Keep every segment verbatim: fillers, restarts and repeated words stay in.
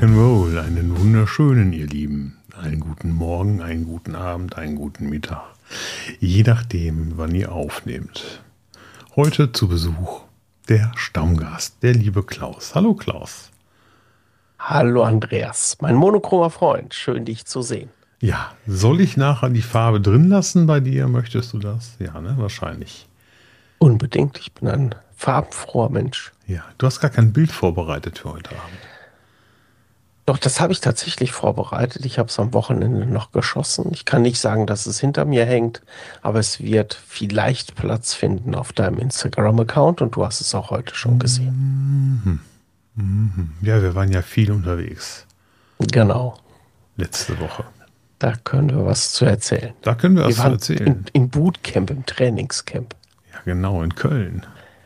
Rock'n'Roll, einen wunderschönen, ihr Lieben. Einen guten Morgen, einen guten Abend, einen guten Mittag. Je nachdem, wann ihr aufnehmt. Heute zu Besuch der Stammgast, der liebe Klaus. Hallo Klaus. Hallo Andreas, mein monochromer Freund. Schön, dich zu sehen. Ja, soll ich nachher die Farbe drin lassen bei dir? Möchtest du das? Ja, ne, wahrscheinlich. Unbedingt, ich bin ein farbenfroher Mensch. Ja, du hast gar kein Bild vorbereitet für heute Abend. Doch, das habe ich tatsächlich vorbereitet. Ich habe es am Wochenende noch geschossen. Ich kann nicht sagen, dass es hinter mir hängt, aber es wird vielleicht Platz finden auf deinem Instagram-Account und du hast es auch heute schon gesehen. Mhm. Mhm. Ja, wir waren ja viel unterwegs. Genau. Letzte Woche. Da können wir was zu erzählen. Da können wir, wir was zu waren erzählen. In, Im Bootcamp, im Trainingscamp. Ja, genau, in Köln.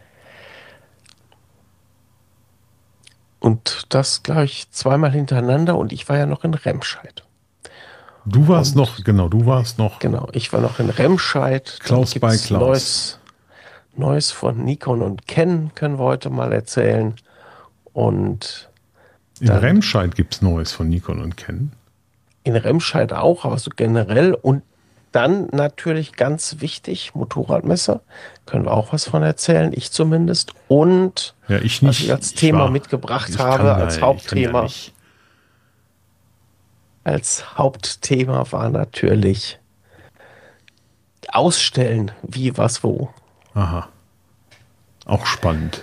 Und das gleich zweimal hintereinander und ich war ja noch in Remscheid. Du warst und, noch, genau, du warst noch. Genau, ich war noch in Remscheid. Klaus bei Klaus. Neues, Neues von Nikon und Canon können wir heute mal erzählen. Und in dann, Remscheid gibt es Neues von Nikon und Canon. In Remscheid auch, aber so generell. Und dann natürlich ganz wichtig, Motorradmesse. Können wir auch was von erzählen, ich zumindest. Und ja, ich nicht, was ich als ich Thema war, mitgebracht habe, als Hauptthema. Ja als Hauptthema war natürlich Ausstellen, wie, was, wo. Aha. Auch spannend.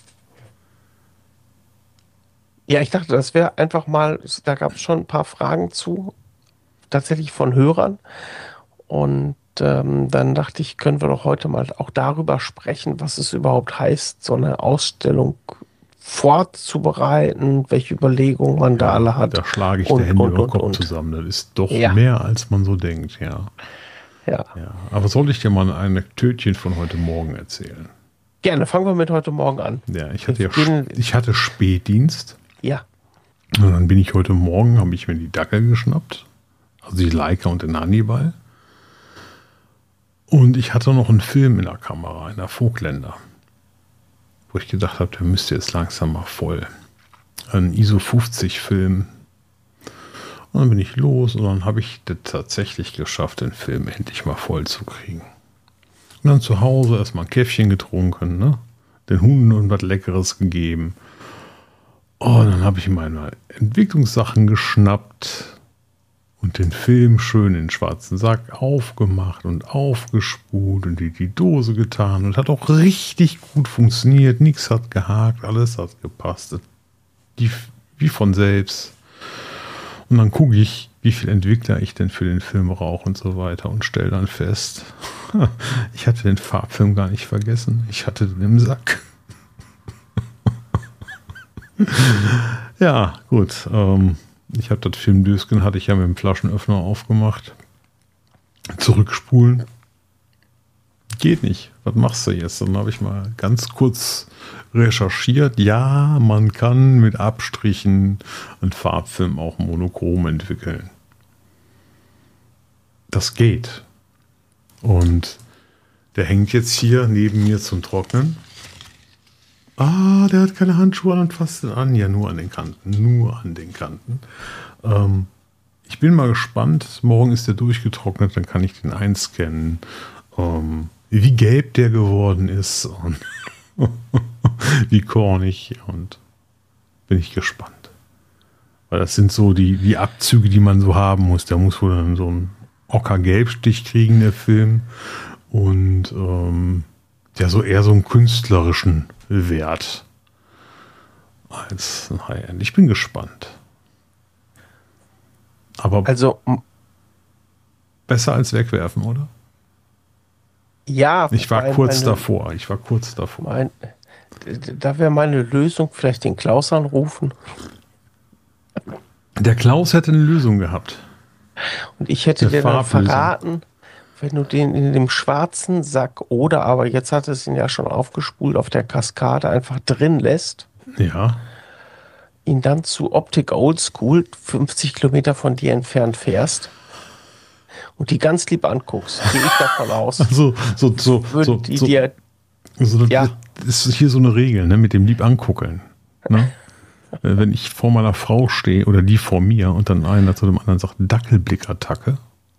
Ja, ich dachte, das wäre einfach mal, da gab es schon ein paar Fragen zu, tatsächlich von Hörern. Und ähm, dann dachte ich, können wir doch heute mal auch darüber sprechen, was es überhaupt heißt, so eine Ausstellung vorzubereiten, welche Überlegungen man ja, da alle hat. Da schlage ich und, die Hände und, über den Kopf und. zusammen. Das ist doch ja. mehr, als man so denkt, ja. Ja. ja. Aber soll ich dir mal ein Anekdötchen von heute Morgen erzählen? Gerne, fangen wir mit heute Morgen an. Ja, ich hatte, ja, ich hatte Spätdienst. Ja. Und dann bin ich heute Morgen, habe ich mir die Dackel geschnappt. Also die Leica und den Hannibal. Und ich hatte noch einen Film in der Kamera, in der Vogtländer. Wo ich gedacht habe, der müsste jetzt langsam mal voll. Ein I S O fünfzig Film. Und dann bin ich los und dann habe ich das tatsächlich geschafft, den Film endlich mal voll zu kriegen. Und dann zu Hause erstmal ein Käffchen getrunken, ne? Den Hunden was Leckeres gegeben. Und dann habe ich meine Entwicklungssachen geschnappt und den Film schön in den schwarzen Sack aufgemacht und aufgespult und in die Dose getan. Und hat auch richtig gut funktioniert. Nichts hat gehakt, alles hat gepasst. Die, wie von selbst. Und dann gucke ich, wie viel Entwickler ich denn für den Film brauche und so weiter und stelle dann fest, ich hatte den Farbfilm gar nicht vergessen. Ich hatte den im Sack. Ja, gut. Ähm, ich habe das Filmdöschen, hatte ich ja mit dem Flaschenöffner aufgemacht. Zurückspulen. Geht nicht. Was machst du jetzt? Dann habe ich mal ganz kurz recherchiert. Ja, man kann mit Abstrichen einen Farbfilm auch monochrom entwickeln. Das geht. Und der hängt jetzt hier neben mir zum Trocknen. Ah, der hat keine Handschuhe an und fasst den an. Ja, nur an den Kanten. Nur an den Kanten. Ähm, ich bin mal gespannt. Morgen ist der durchgetrocknet. Dann kann ich den einscannen. Ähm, wie gelb der geworden ist. Und wie kornig. Und bin ich gespannt. Weil das sind so die, die Abzüge, die man so haben muss. Der muss wohl dann so einen Ockergelbstich kriegen, der Film. Und ähm, ja, so eher so einen künstlerischen Wert als ein High-End. Ich bin gespannt. Aber also besser als wegwerfen, oder? Ja. Ich war mein, kurz meine, davor. Ich war kurz davor. Mein, da wäre meine Lösung, vielleicht den Klaus anrufen. Der Klaus hätte eine Lösung gehabt. Und ich hätte dir dann verraten, wenn du den in dem schwarzen Sack oder, aber jetzt hat es ihn ja schon aufgespult, auf der Kaskade einfach drin lässt. Ja. Ihn dann zu Optik Oldschool fünfzig Kilometer von dir entfernt fährst und die ganz lieb anguckst. Gehe ich davon aus. Also, so, so, so, die so, dir, so, ja. ist hier so eine Regel, ne, mit dem lieb anguckeln. Ne? Wenn ich vor meiner Frau stehe oder die vor mir und dann einer zu dem anderen sagt, Dackelblickattacke,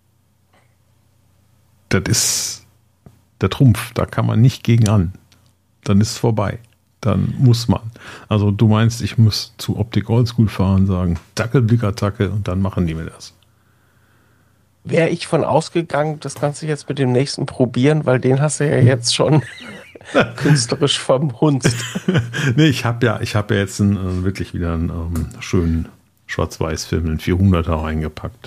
das ist der Trumpf, da kann man nicht gegen an. Dann ist es vorbei. Dann muss man. Also du meinst, ich muss zu Optik Oldschool fahren, sagen, Dackelblickattacke und dann machen die mir das. Wäre ich von ausgegangen, das kannst du jetzt mit dem nächsten probieren, weil den hast du ja jetzt schon künstlerisch verhunzt. Nee, ich habe ja, ich habe ja jetzt einen, äh, wirklich wieder einen ähm, schönen Schwarz-Weiß-Film, einen vierhunderter reingepackt.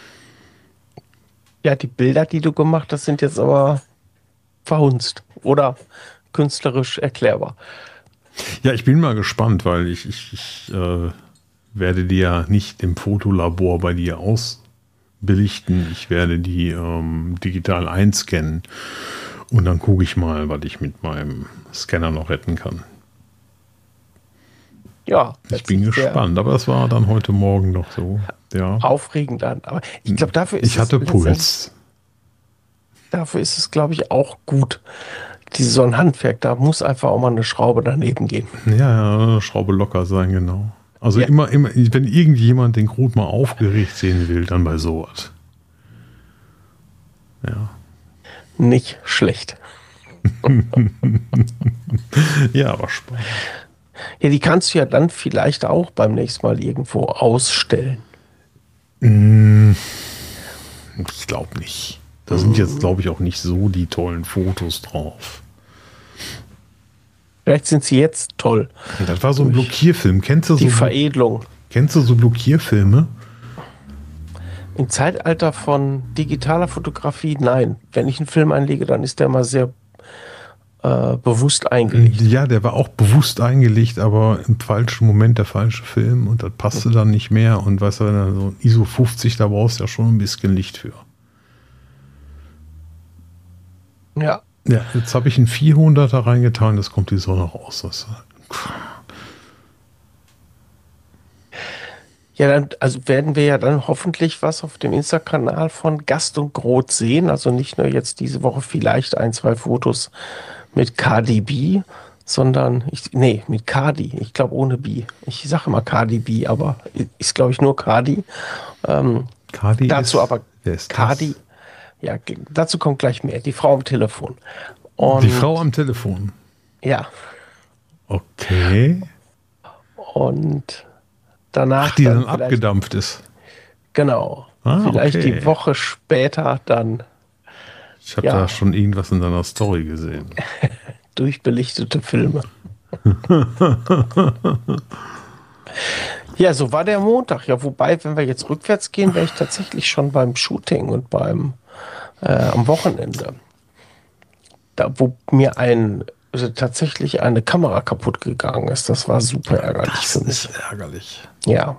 Ja, die Bilder, die du gemacht hast, sind jetzt aber verhunzt oder künstlerisch erklärbar. Ja, ich bin mal gespannt, weil ich, ich, ich äh, werde die ja nicht im Fotolabor bei dir ausbelichten. Ich werde die ähm, digital einscannen und dann gucke ich mal, was ich mit meinem Scanner noch retten kann. Ja, ich bin gespannt, aber das war dann heute Morgen noch so. Ja. Aufregend an. Aber ich glaube, dafür ist ich hatte es Puls. Dafür ist es, glaube ich, auch gut. Diese, so ein Handwerk, da muss einfach auch mal eine Schraube daneben gehen. Ja, ja, eine Schraube locker sein, genau. Also ja. immer, immer, wenn irgendjemand den Krut mal aufgeregt sehen will, dann bei sowas. Ja. Nicht schlecht. Ja, aber spannend. Ja, die kannst du ja dann vielleicht auch beim nächsten Mal irgendwo ausstellen. Ich glaube nicht. Da sind jetzt, glaube ich, auch nicht so die tollen Fotos drauf. Vielleicht sind sie jetzt toll. Das war so ein Blockierfilm. Kennst du so die Veredelung? Kennst du so Blockierfilme? Im Zeitalter von digitaler Fotografie, nein. Wenn ich einen Film einlege, dann ist der mal sehr äh, bewusst eingelegt. Ja, der war auch bewusst eingelegt, aber im falschen Moment der falsche Film und das passte dann nicht mehr. Und weißt du, wenn du so ein I S O fünfzig, da brauchst du ja schon ein bisschen Licht für. Ja. Ja, jetzt habe ich einen vierhunderter reingetan, das kommt die Sonne raus. Das ja, dann, also werden wir ja dann hoffentlich was auf dem Insta-Kanal von Gast und Groth sehen. Also nicht nur jetzt diese Woche vielleicht ein, zwei Fotos mit K D B, sondern, ich, nee, mit Cardi. Ich glaube ohne B. Ich sage immer Cardi B, aber ist, glaube ich, nur Cardi. Ähm, Cardi dazu ist, aber wer ist Cardi. Das? Ja, dazu kommt gleich mehr. Die Frau am Telefon. Und, die Frau am Telefon? Ja. Okay. Und danach. Ach, die dann, dann abgedampft ist. Genau. Ah, vielleicht okay. die Woche später dann. Ich habe ja. da schon irgendwas in deiner Story gesehen. Durchbelichtete Filme. Ja, so war der Montag. Ja, wobei, wenn wir jetzt rückwärts gehen, wäre ich tatsächlich schon beim Shooting und beim äh, am Wochenende. Da, wo mir ein also tatsächlich eine Kamera kaputt gegangen ist. Das war super ärgerlich das für mich. Das ist ärgerlich. Ja.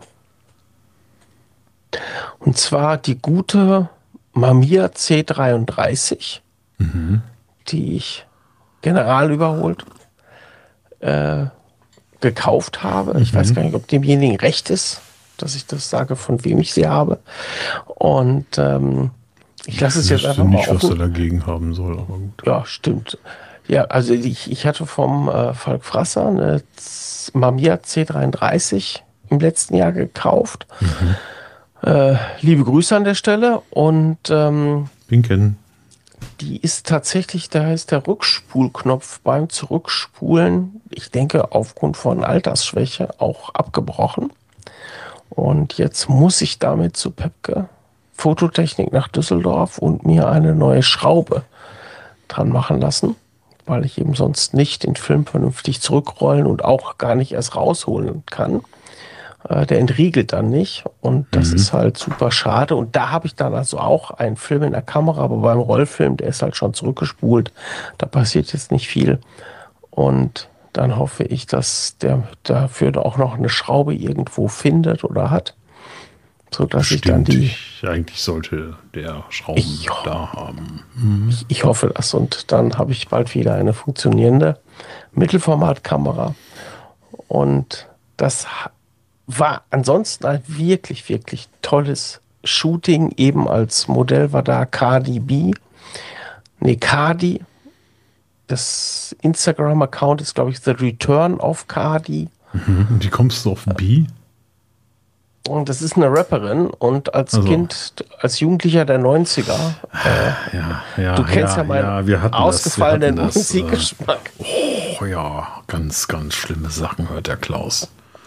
Und zwar die gute Mamiya C dreiunddreißig, mhm. die ich general überholt äh, gekauft habe. Ich mhm. weiß gar nicht, ob demjenigen recht ist, dass ich das sage, von wem ich sie habe. Und ähm, ich lasse es jetzt einfach nicht, mal offen. Was er dagegen haben soll, aber gut. Ja, stimmt. Ja, also ich, ich hatte vom äh, Falk Frasser eine Mamiya C dreiunddreißig im letzten Jahr gekauft. Mhm. Äh, liebe Grüße an der Stelle. Und ähm, Winken. Die ist tatsächlich, da ist der Rückspulknopf beim Zurückspulen, ich denke aufgrund von Altersschwäche, auch abgebrochen. Und jetzt muss ich damit zu Pepke Fototechnik nach Düsseldorf und mir eine neue Schraube dran machen lassen, weil ich eben sonst nicht den Film vernünftig zurückrollen und auch gar nicht erst rausholen kann. Äh, der entriegelt dann nicht und das mhm. ist halt super schade. Und da habe ich dann also auch einen Film in der Kamera, aber beim Rollfilm, der ist halt schon zurückgespult. Da passiert jetzt nicht viel. Und dann hoffe ich, dass der dafür auch noch eine Schraube irgendwo findet oder hat. So dass ich dann die. Ich, eigentlich sollte der Schrauben ich, da haben. Mhm. Ich, ich hoffe das. Und dann habe ich bald wieder eine funktionierende Mittelformatkamera. Und das war ansonsten ein wirklich, wirklich tolles Shooting. Eben als Modell war da Cardi B. Nee, Cardi. Das Instagram-Account ist, glaube ich, The Return of Cardi. Mhm. Und wie kommst du auf B? Und das ist eine Rapperin und als Also. Kind, als Jugendlicher der neunziger, äh, Ja, ja, du kennst ja, ja meinen ja, wir hatten ausgefallenen das, wir hatten das, Musikgeschmack. äh, oh ja, ganz, ganz schlimme Sachen hört der Klaus.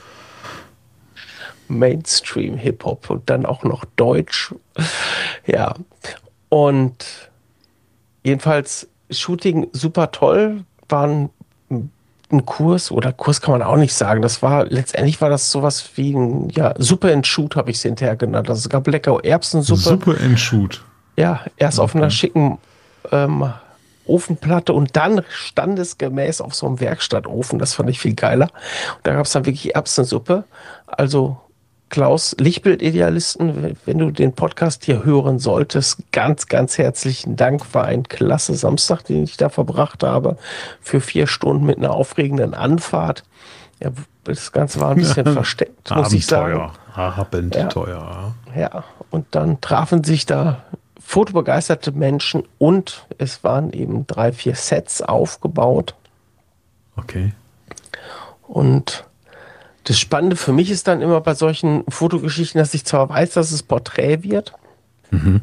Mainstream Hip-Hop und dann auch noch Deutsch. Ja, und jedenfalls Shooting super toll, war ein, ein Kurs oder Kurs kann man auch nicht sagen. Das war letztendlich war das sowas wie ein ja, Suppe and Shoot habe ich es hinterher genannt. Also es gab leckere Erbsensuppe. Suppe and Shoot. Ja, erst Okay. auf einer schicken ähm, Ofenplatte und dann standesgemäß auf so einem Werkstattofen. Das fand ich viel geiler. Und da gab es dann wirklich Erbsensuppe. Also Klaus, Lichtbild-Idealisten, wenn du den Podcast hier hören solltest, ganz, ganz herzlichen Dank. War ein klasse Samstag, den ich da verbracht habe, für vier Stunden mit einer aufregenden Anfahrt. Ja, das Ganze war ein bisschen versteckt, muss ich sagen. Abenteuer. Ja, ja, und dann trafen sich da fotobegeisterte Menschen und es waren eben drei, vier Sets aufgebaut. Okay. Und das Spannende für mich ist dann immer bei solchen Fotogeschichten, dass ich zwar weiß, dass es Porträt wird, Mhm.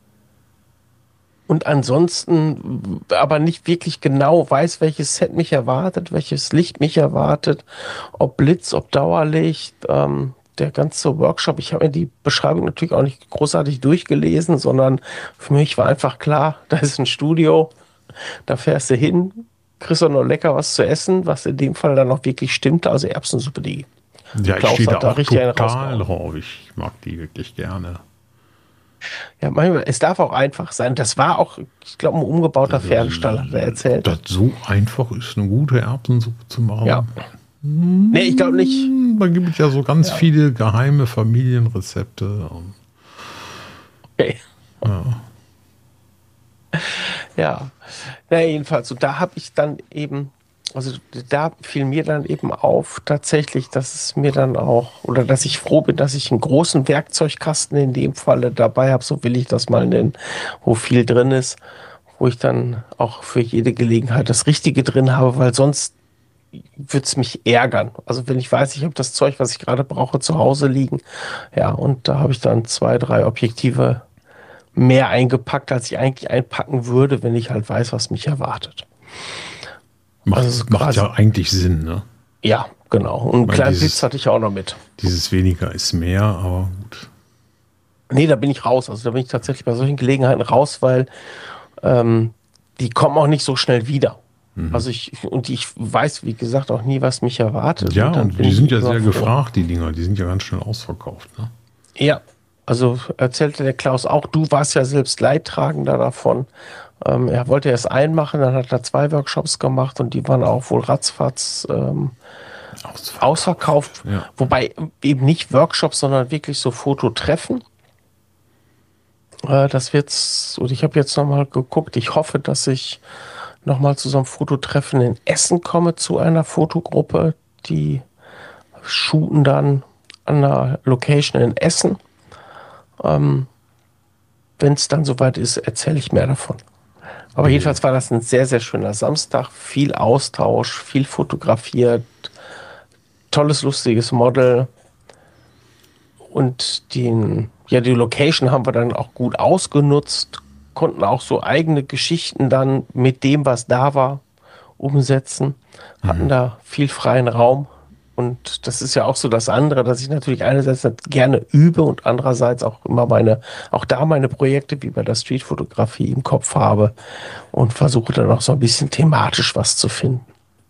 und ansonsten aber nicht wirklich genau weiß, welches Set mich erwartet, welches Licht mich erwartet, ob Blitz, ob Dauerlicht, ähm, der ganze Workshop. Ich habe mir die Beschreibung natürlich auch nicht großartig durchgelesen, sondern für mich war einfach klar, da ist ein Studio, da fährst du hin, kriegst du noch lecker was zu essen, was in dem Fall dann auch wirklich stimmte, also Erbsensuppe, die Ja, ich Klaus stehe da hat da auch richtig einen total rausgehauen. drauf. Ich mag die wirklich gerne. Ja, manchmal, es darf auch einfach sein. Das war auch, ich glaube, ein umgebauter Pferdestall, hat er erzählt. Das so einfach ist, eine gute Erbsensuppe zu machen. Ja. Nee, ich glaube nicht. Da gibt es ja so ganz Ja. viele geheime Familienrezepte. Okay. Ja. Ja. Na, jedenfalls, und da habe ich dann eben, also da fiel mir dann eben auf, tatsächlich, dass es mir dann auch, oder dass ich froh bin, dass ich einen großen Werkzeugkasten in dem Falle dabei habe, so will ich das mal nennen, wo viel drin ist, wo ich dann auch für jede Gelegenheit das Richtige drin habe, weil sonst würde es mich ärgern. Also wenn ich weiß, ich habe das Zeug, was ich gerade brauche, zu Hause liegen. Ja, und da habe ich dann zwei, drei Objektive mehr eingepackt, als ich eigentlich einpacken würde, wenn ich halt weiß, was mich erwartet. Macht, Also macht quasi- ja eigentlich Sinn, ne? Ja, genau. Und einen Weil kleinen dieses- Blitz hatte ich auch noch mit. Dieses weniger ist mehr, aber gut. Nee, da bin ich raus. Also da bin ich tatsächlich bei solchen Gelegenheiten raus, weil ähm, die kommen auch nicht so schnell wieder. Mhm. Also ich, und ich weiß, wie gesagt, auch nie, was mich erwartet. Ja, dann und bin die ich sind ja immer sehr froh. gefragt, die Dinger. Die sind ja ganz schnell ausverkauft, ne? Ja, also erzählte der Klaus auch, du warst ja selbst Leidtragender davon. Ähm, er wollte erst einen machen, dann hat er zwei Workshops gemacht und die waren auch wohl ratzfatz ähm, Ausverkauft. ausverkauft. Ja. Wobei eben nicht Workshops, sondern wirklich so Fototreffen. Äh, das wird's, und ich habe jetzt nochmal geguckt, ich hoffe, dass ich nochmal zu so einem Fototreffen in Essen komme, zu einer Fotogruppe, die shooten dann an einer Location in Essen. Ähm, Wenn es dann soweit ist, erzähle ich mehr davon. Aber jedenfalls war das ein sehr, sehr schöner Samstag. Viel Austausch, viel fotografiert, tolles, lustiges Model. Und den, ja, die Location haben wir dann auch gut ausgenutzt, konnten auch so eigene Geschichten dann mit dem, was da war, umsetzen. Hatten da viel freien Raum. Und das ist ja auch so das andere, dass ich natürlich einerseits gerne übe und andererseits auch immer meine, auch da meine Projekte wie bei der Streetfotografie im Kopf habe und versuche dann auch so ein bisschen thematisch was zu finden.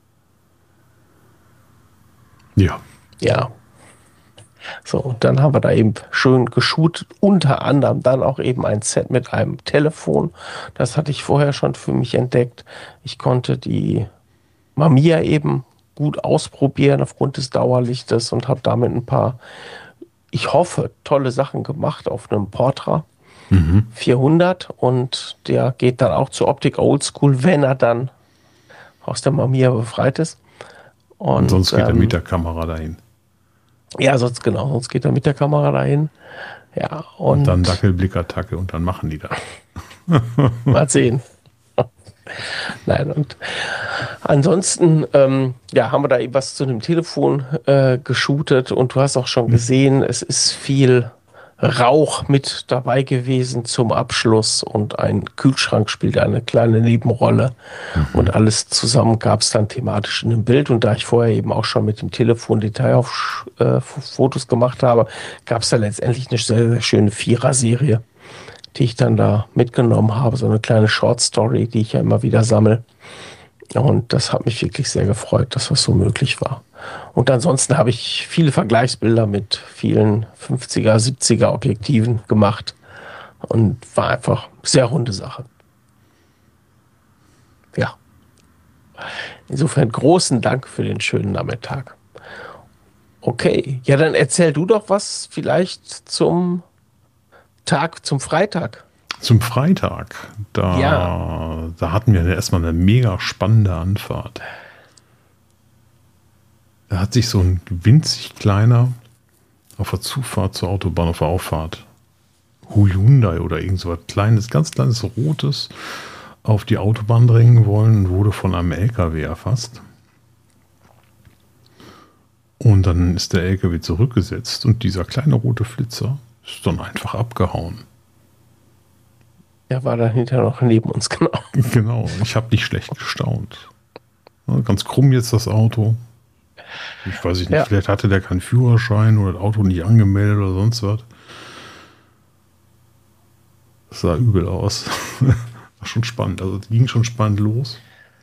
Ja. Ja. So, und dann haben wir da eben schön geshootet, unter anderem dann auch eben ein Set mit einem Telefon. Das hatte ich vorher schon für mich entdeckt. Ich konnte die Mamiya eben gut ausprobieren aufgrund des Dauerlichtes und habe damit ein paar, ich hoffe, tolle Sachen gemacht auf einem Portra Mhm. vierhundert und der geht dann auch zur Optik Oldschool, wenn er dann aus der Mamiya befreit ist. Und, Und sonst geht er ähm, mit der Kamera dahin. Ja, sonst genau, sonst geht er mit der Kamera dahin. Ja, und, Und dann Dackelblickattacke und dann machen die das. mal sehen. Nein, und ansonsten, ähm, ja, haben wir da eben was zu dem Telefon äh, geshootet und du hast auch schon gesehen, es ist viel Rauch mit dabei gewesen zum Abschluss und ein Kühlschrank spielte eine kleine Nebenrolle und alles zusammen gab es dann thematisch in dem Bild und da ich vorher eben auch schon mit dem Telefon Detailfotos gemacht habe, gab es da letztendlich eine sehr, sehr schöne Vierer-Serie, die ich dann da mitgenommen habe, so eine kleine Short Story, die ich ja immer wieder sammle. Und das hat mich wirklich sehr gefreut, dass das so möglich war. Und ansonsten habe ich viele Vergleichsbilder mit vielen fünfziger, siebziger Objektiven gemacht und war einfach sehr runde Sache. Ja. Insofern großen Dank für den schönen Nachmittag. Okay, ja, dann erzähl du doch was vielleicht zum Tag, zum Freitag. Zum Freitag, da, Ja. da hatten wir erstmal eine mega spannende Anfahrt. Da hat sich so ein winzig kleiner auf der Zufahrt zur Autobahn, auf der Auffahrt, Hyundai oder irgend so was kleines, ganz kleines Rotes auf die Autobahn drängen wollen und wurde von einem L K W erfasst. Und dann ist der L K W zurückgesetzt und dieser kleine rote Flitzer ist dann einfach abgehauen. Er war dann hinterher noch neben uns, genau. Genau, ich habe nicht schlecht gestaunt. Ja, ganz krumm jetzt das Auto. Ich weiß nicht, Ja. vielleicht hatte der keinen Führerschein oder das Auto nicht angemeldet oder sonst was. Das sah übel aus. War schon spannend. Also es ging schon spannend los.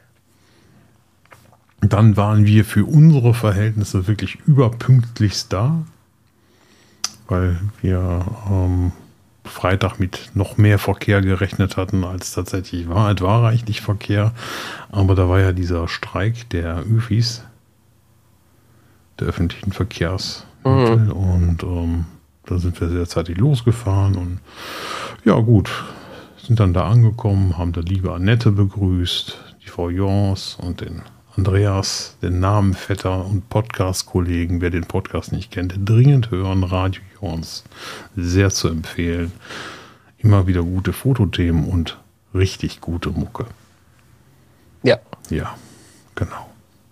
Dann waren wir für unsere Verhältnisse wirklich überpünktlichst da, weil wir ähm, Freitag mit noch mehr Verkehr gerechnet hatten, als tatsächlich war. Es war reichlich Verkehr, aber da war ja dieser Streik der Öfis, der öffentlichen Verkehrsmittel, Mhm. und ähm, da sind wir sehr zeitig losgefahren und ja gut, sind dann da angekommen, haben da liebe Annette begrüßt, die Frau Jons und den Andreas, den Namenvetter und Podcast-Kollegen. Wer den Podcast nicht kennt, dringend hören, Radio Jons. Sehr zu empfehlen. Immer wieder gute Fotothemen und richtig gute Mucke. Ja, Ja, genau.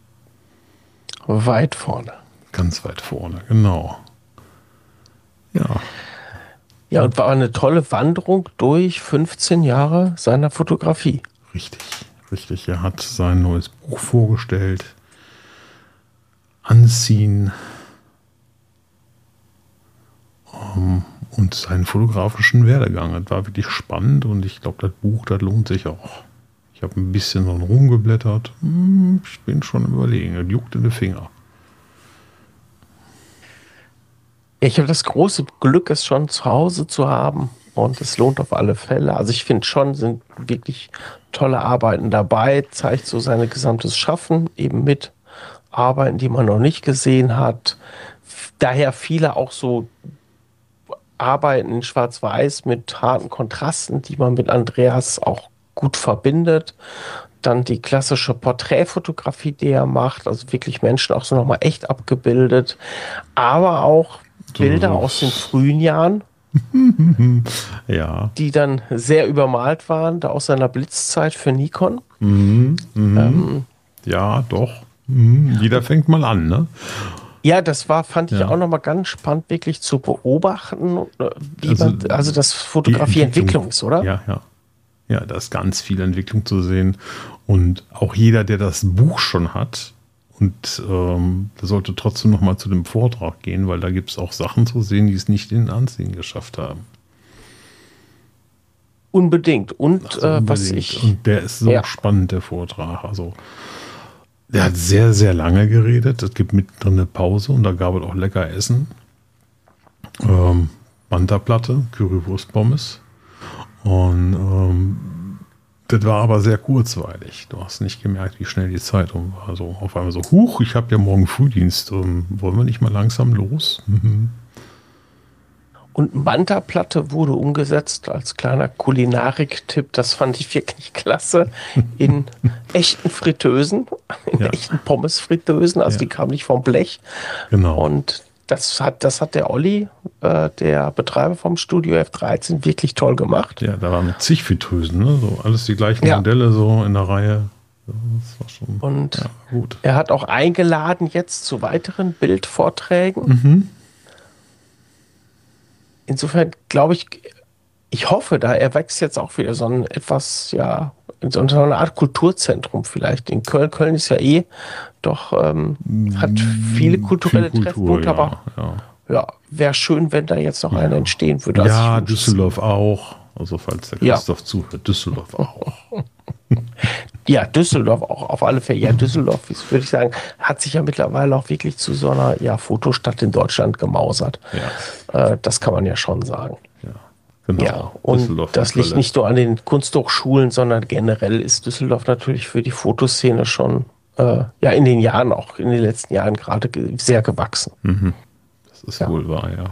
weit vorne. Ganz weit vorne, genau. Ja, Ja, und war eine tolle Wanderung durch fünfzehn Jahre seiner Fotografie. richtig, richtig. Er hat sein neues Buch vorgestellt. Anziehen. Ähm, und seinen fotografischen Werdegang. Das war wirklich spannend und ich glaube, das Buch, das lohnt sich auch. Ich habe ein bisschen so rumgeblättert. Hm, Ich bin schon am Überlegen. Das juckt in den Finger. Ja, ich habe das große Glück, es schon zu Hause zu haben und es lohnt auf alle Fälle. Also ich finde schon, sind wirklich tolle Arbeiten dabei, zeigt so sein gesamtes Schaffen eben mit Arbeiten, die man noch nicht gesehen hat. Daher viele auch so Arbeiten in Schwarz-Weiß mit harten Kontrasten, die man mit Andreas auch gut verbindet. Dann die klassische Porträtfotografie, die er macht, also wirklich Menschen auch so nochmal echt abgebildet, aber auch Bilder So. aus den frühen Jahren, Ja. die dann sehr übermalt waren, da aus seiner Blitzzeit für Nikon. Mhm. Mhm. Ähm, Ja, doch. Mhm. Jeder fängt mal an, ne? ja, das war, fand ich Ja. auch nochmal ganz spannend, wirklich zu beobachten, äh, wie Also, man, also das Fotografie die Entwicklung ist, oder? Ja, ja. Ja, da ist ganz viel Entwicklung zu sehen. Und auch jeder, der das Buch schon hat, und ähm, der sollte trotzdem noch mal zu dem Vortrag gehen, weil da gibt es auch Sachen zu sehen, die es nicht in den Anziehen geschafft haben. Unbedingt. Und Also äh, was unbedingt. ich, Und der ist so Ja. spannend, der Vortrag. Also der hat sehr, sehr lange geredet. Es gibt mittendrin eine Pause und da gab es auch lecker Essen. Ähm, Banterplatte, Currywurst-Pommes. Und ähm, das war aber sehr kurzweilig. Du hast nicht gemerkt, wie schnell die Zeit um war. So auf einmal so, huch, ich habe ja morgen Frühdienst. Ähm, wollen wir nicht mal langsam los? Mhm. und Manta-Platte wurde umgesetzt als kleiner Kulinarik-Tipp. Das fand ich wirklich klasse. In echten Fritteusen, in Ja. echten Pommes-Fritteusen. Also Ja. die kamen nicht vom Blech. Genau. Und Das hat, das hat der Olli, äh, der Betreiber vom Studio F dreizehn, wirklich toll gemacht. Ja, da waren zig Friteusen, ne? So alles die gleichen Ja. Modelle so in der Reihe. Das war schon Und ja, gut. er hat auch eingeladen jetzt zu weiteren Bildvorträgen. Mhm. Insofern glaube ich, ich hoffe da, er wächst jetzt auch wieder so ein etwas, ja, in so eine Art Kulturzentrum vielleicht. In Köln, Köln ist ja eh doch, ähm, hat viele kulturelle Viel Kultur, Treffpunkte, ja, aber ja. ja, wäre schön, wenn da jetzt noch einer entstehen würde. Also Ja, ich wünsch es- Düsseldorf auch. Also falls der Ja. Christoph zuhört, Düsseldorf auch. Ja, Düsseldorf auch auf alle Fälle. Ja, Düsseldorf ist, würde ich sagen, hat sich ja mittlerweile auch wirklich zu so einer ja, Fotostadt in Deutschland gemausert. Ja, Äh, das kann man ja schon sagen. ja, genau. Ja, und Düsseldorf das ist liegt toll. nicht nur an den Kunsthochschulen, sondern generell ist Düsseldorf natürlich für die Fotoszene schon äh, ja in den Jahren, auch in den letzten Jahren gerade ge sehr gewachsen. Das ist Ja. wohl wahr, ja.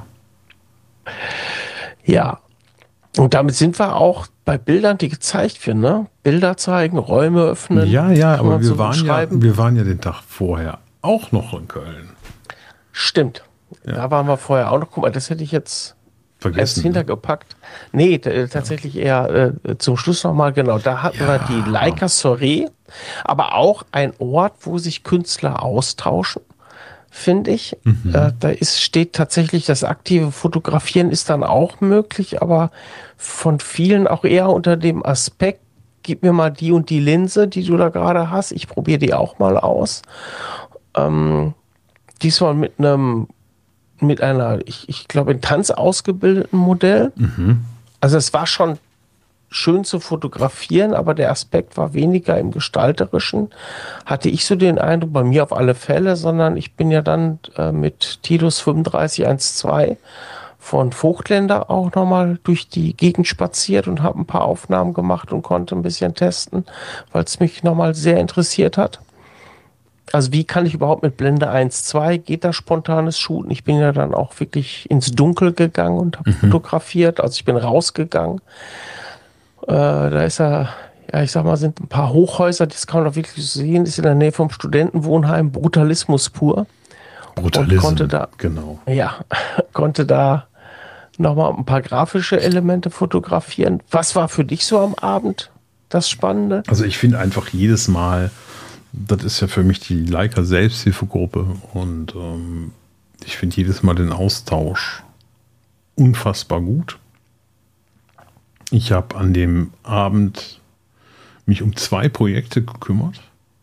Ja, und damit sind wir auch bei Bildern, die gezeigt werden, ne? Bilder zeigen, Räume öffnen. Ja, ja, kann aber man wir so waren ja, beschreiben. wir waren ja den Tag vorher auch noch in Köln. Stimmt. Ja. Da waren wir vorher auch noch. Guck mal, das hätte ich jetzt erst Vergessen. ne? hintergepackt. Nee, t- tatsächlich eher äh, zum Schluss nochmal, genau. Da hatten Ja. wir die Leica Soiree, aber auch ein Ort, wo sich Künstler austauschen, finde ich. Mhm. Äh, da ist, steht tatsächlich, das aktive Fotografieren ist dann auch möglich, aber von vielen auch eher unter dem Aspekt, gib mir mal die und die Linse, die du da gerade hast. Ich probiere die auch mal aus. Ähm, diesmal mit einem, mit einer, ich, ich glaube, in Tanz ausgebildeten Modell. Mhm. Also es war schon schön zu fotografieren, aber der Aspekt war weniger im Gestalterischen, hatte ich so den Eindruck, bei mir auf alle Fälle, sondern ich bin ja dann äh, mit Tidus fünfunddreißig eins zwei von Vogtländer auch nochmal durch die Gegend spaziert und habe ein paar Aufnahmen gemacht und konnte ein bisschen testen, weil es mich nochmal sehr interessiert hat. Also wie kann ich überhaupt mit Blende eins zwei, geht da spontanes Shooten? Ich bin ja dann auch wirklich ins Dunkel gegangen und habe fotografiert, also ich bin rausgegangen. Äh, da ist ja, ja, ich sag mal, sind ein paar Hochhäuser, das kann man auch wirklich sehen, ist in der Nähe vom Studentenwohnheim, Brutalismus pur. Brutalismus. Und konnte da- Genau. Ja, konnte da nochmal ein paar grafische Elemente fotografieren. Was war für dich so am Abend das Spannende? Also ich finde einfach jedes Mal, das ist ja für mich die Leica Selbsthilfegruppe und ähm, ich finde jedes Mal den Austausch unfassbar gut. Ich habe an dem Abend mich um zwei Projekte gekümmert.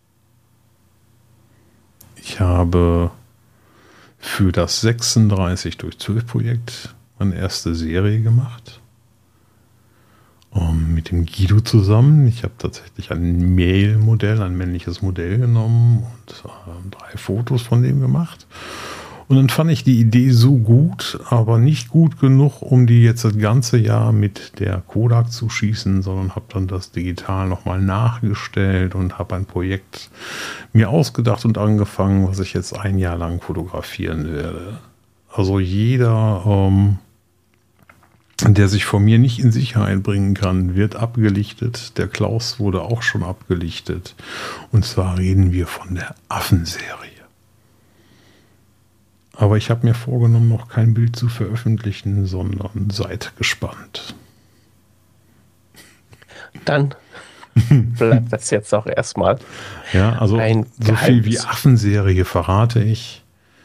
Ich habe für das sechsunddreißig durch zwölf Projekt meine erste Serie gemacht. Um, mit dem Guido zusammen. Ich habe tatsächlich ein Male-Modell, ein männliches Modell genommen und äh, drei Fotos von dem gemacht. Und dann fand ich die Idee so gut, aber nicht gut genug, um die jetzt das ganze Jahr mit der Kodak zu schießen, sondern habe dann das digital nochmal nachgestellt und habe ein Projekt mir ausgedacht und angefangen, was ich jetzt ein Jahr lang fotografieren werde. Also jeder, ähm, der sich von mir nicht in Sicherheit bringen kann, wird abgelichtet. Der Klaus wurde auch schon abgelichtet. Und zwar reden wir von der Affenserie. Aber ich habe mir vorgenommen, noch kein Bild zu veröffentlichen, sondern seid gespannt. Dann bleibt das jetzt auch erstmal. Ja, also Ein so viel wie Geheimnis. Affenserie verrate ich.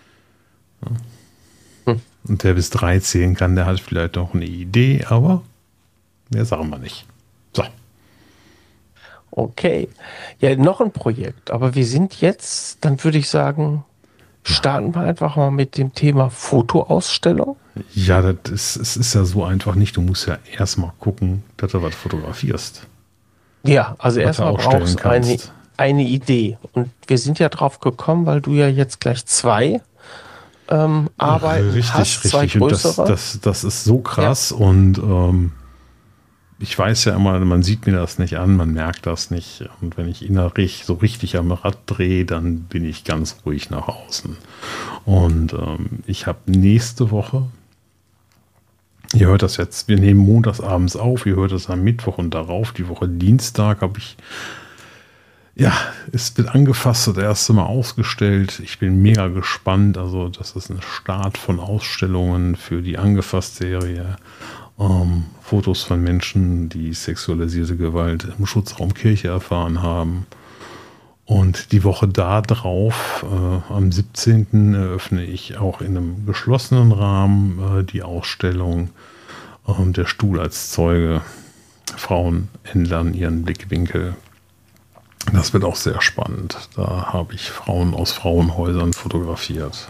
Ja. Und der bis drei zählen kann, der hat vielleicht noch eine Idee, aber mehr sagen wir nicht. So. Okay. Ja, noch ein Projekt. Aber wir sind jetzt, dann würde ich sagen, starten wir einfach mal mit dem Thema Fotoausstellung. Ja, das ist, es ist ja so einfach nicht. Du musst ja erstmal gucken, dass du was fotografierst. Ja, also Was du erstmal ausstellen brauchst du eine, kannst. eine Idee. Und wir sind ja drauf gekommen, weil du ja jetzt gleich zwei ähm, Arbeiten Richtig, hast, zwei richtig. Und das, größere. das, das ist so krass. Und ähm, ich weiß ja immer, man sieht mir das nicht an, man merkt das nicht. Und wenn ich innerlich so richtig am Rad drehe, dann bin ich ganz ruhig nach außen. Und ähm, ich habe nächste Woche, ihr hört das jetzt, wir nehmen montags abends auf, ihr hört das am Mittwoch und darauf, die Woche Dienstag, habe ich Ja, es wird angefasst, das erste Mal ausgestellt. Ich bin mega gespannt. Also das ist ein Start von Ausstellungen für die Angefasst-Serie. Ähm, Fotos von Menschen, die sexualisierte Gewalt im Schutzraum Kirche erfahren haben. Und die Woche da drauf, äh, am siebzehnten eröffne ich auch in einem geschlossenen Rahmen äh, die Ausstellung äh, Der Stuhl als Zeuge. Frauen ändern ihren Blickwinkel. Das wird auch sehr spannend. Da habe ich Frauen aus Frauenhäusern fotografiert.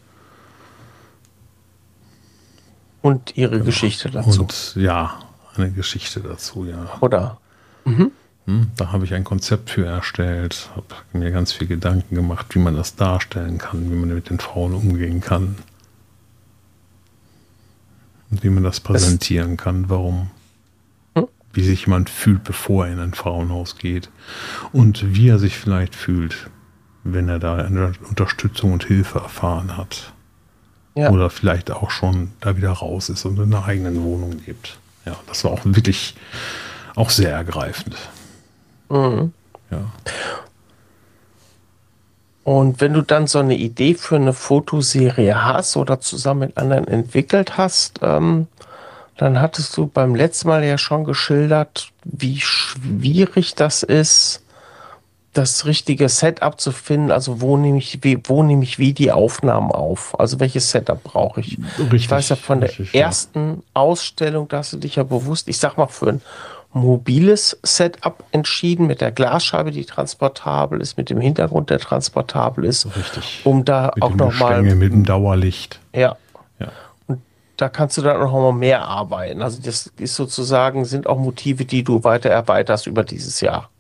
Und ihre genau. Geschichte dazu. Und ja, eine Geschichte dazu, ja. Oder? Mhm. Da habe ich ein Konzept für erstellt, habe mir ganz viel Gedanken gemacht, wie man das darstellen kann, wie man mit den Frauen umgehen kann. Und wie man das präsentieren das kann, warum. Wie sich jemand fühlt, bevor er in ein Frauenhaus geht. Und wie er sich vielleicht fühlt, wenn er da eine Unterstützung und Hilfe erfahren hat. Ja. Oder vielleicht auch schon da wieder raus ist und in einer eigenen Wohnung lebt. Ja, das war auch wirklich auch sehr ergreifend. Mhm. Ja. Und wenn du dann so eine Idee für eine Fotoserie hast oder zusammen mit anderen entwickelt hast, ähm, dann hattest du beim letzten Mal ja schon geschildert, wie schwierig das ist, das richtige Setup zu finden. Also wo nehme ich wie, wo nehme ich wie die Aufnahmen auf? Also welches Setup brauche ich? Richtig, ich weiß ja von der richtig, ersten ja. Ausstellung, da hast du dich ja bewusst, ich sag mal, für ein mobiles Setup entschieden, mit der Glasscheibe, die transportabel ist, mit dem Hintergrund, der transportabel ist. Richtig. Um da mit auch nochmal... Mit dem Dauerlicht. Ja. Ja. Da kannst du dann noch mal mehr arbeiten. Also das ist sozusagen, sind auch Motive, die du weiter erweiterst über dieses Jahr.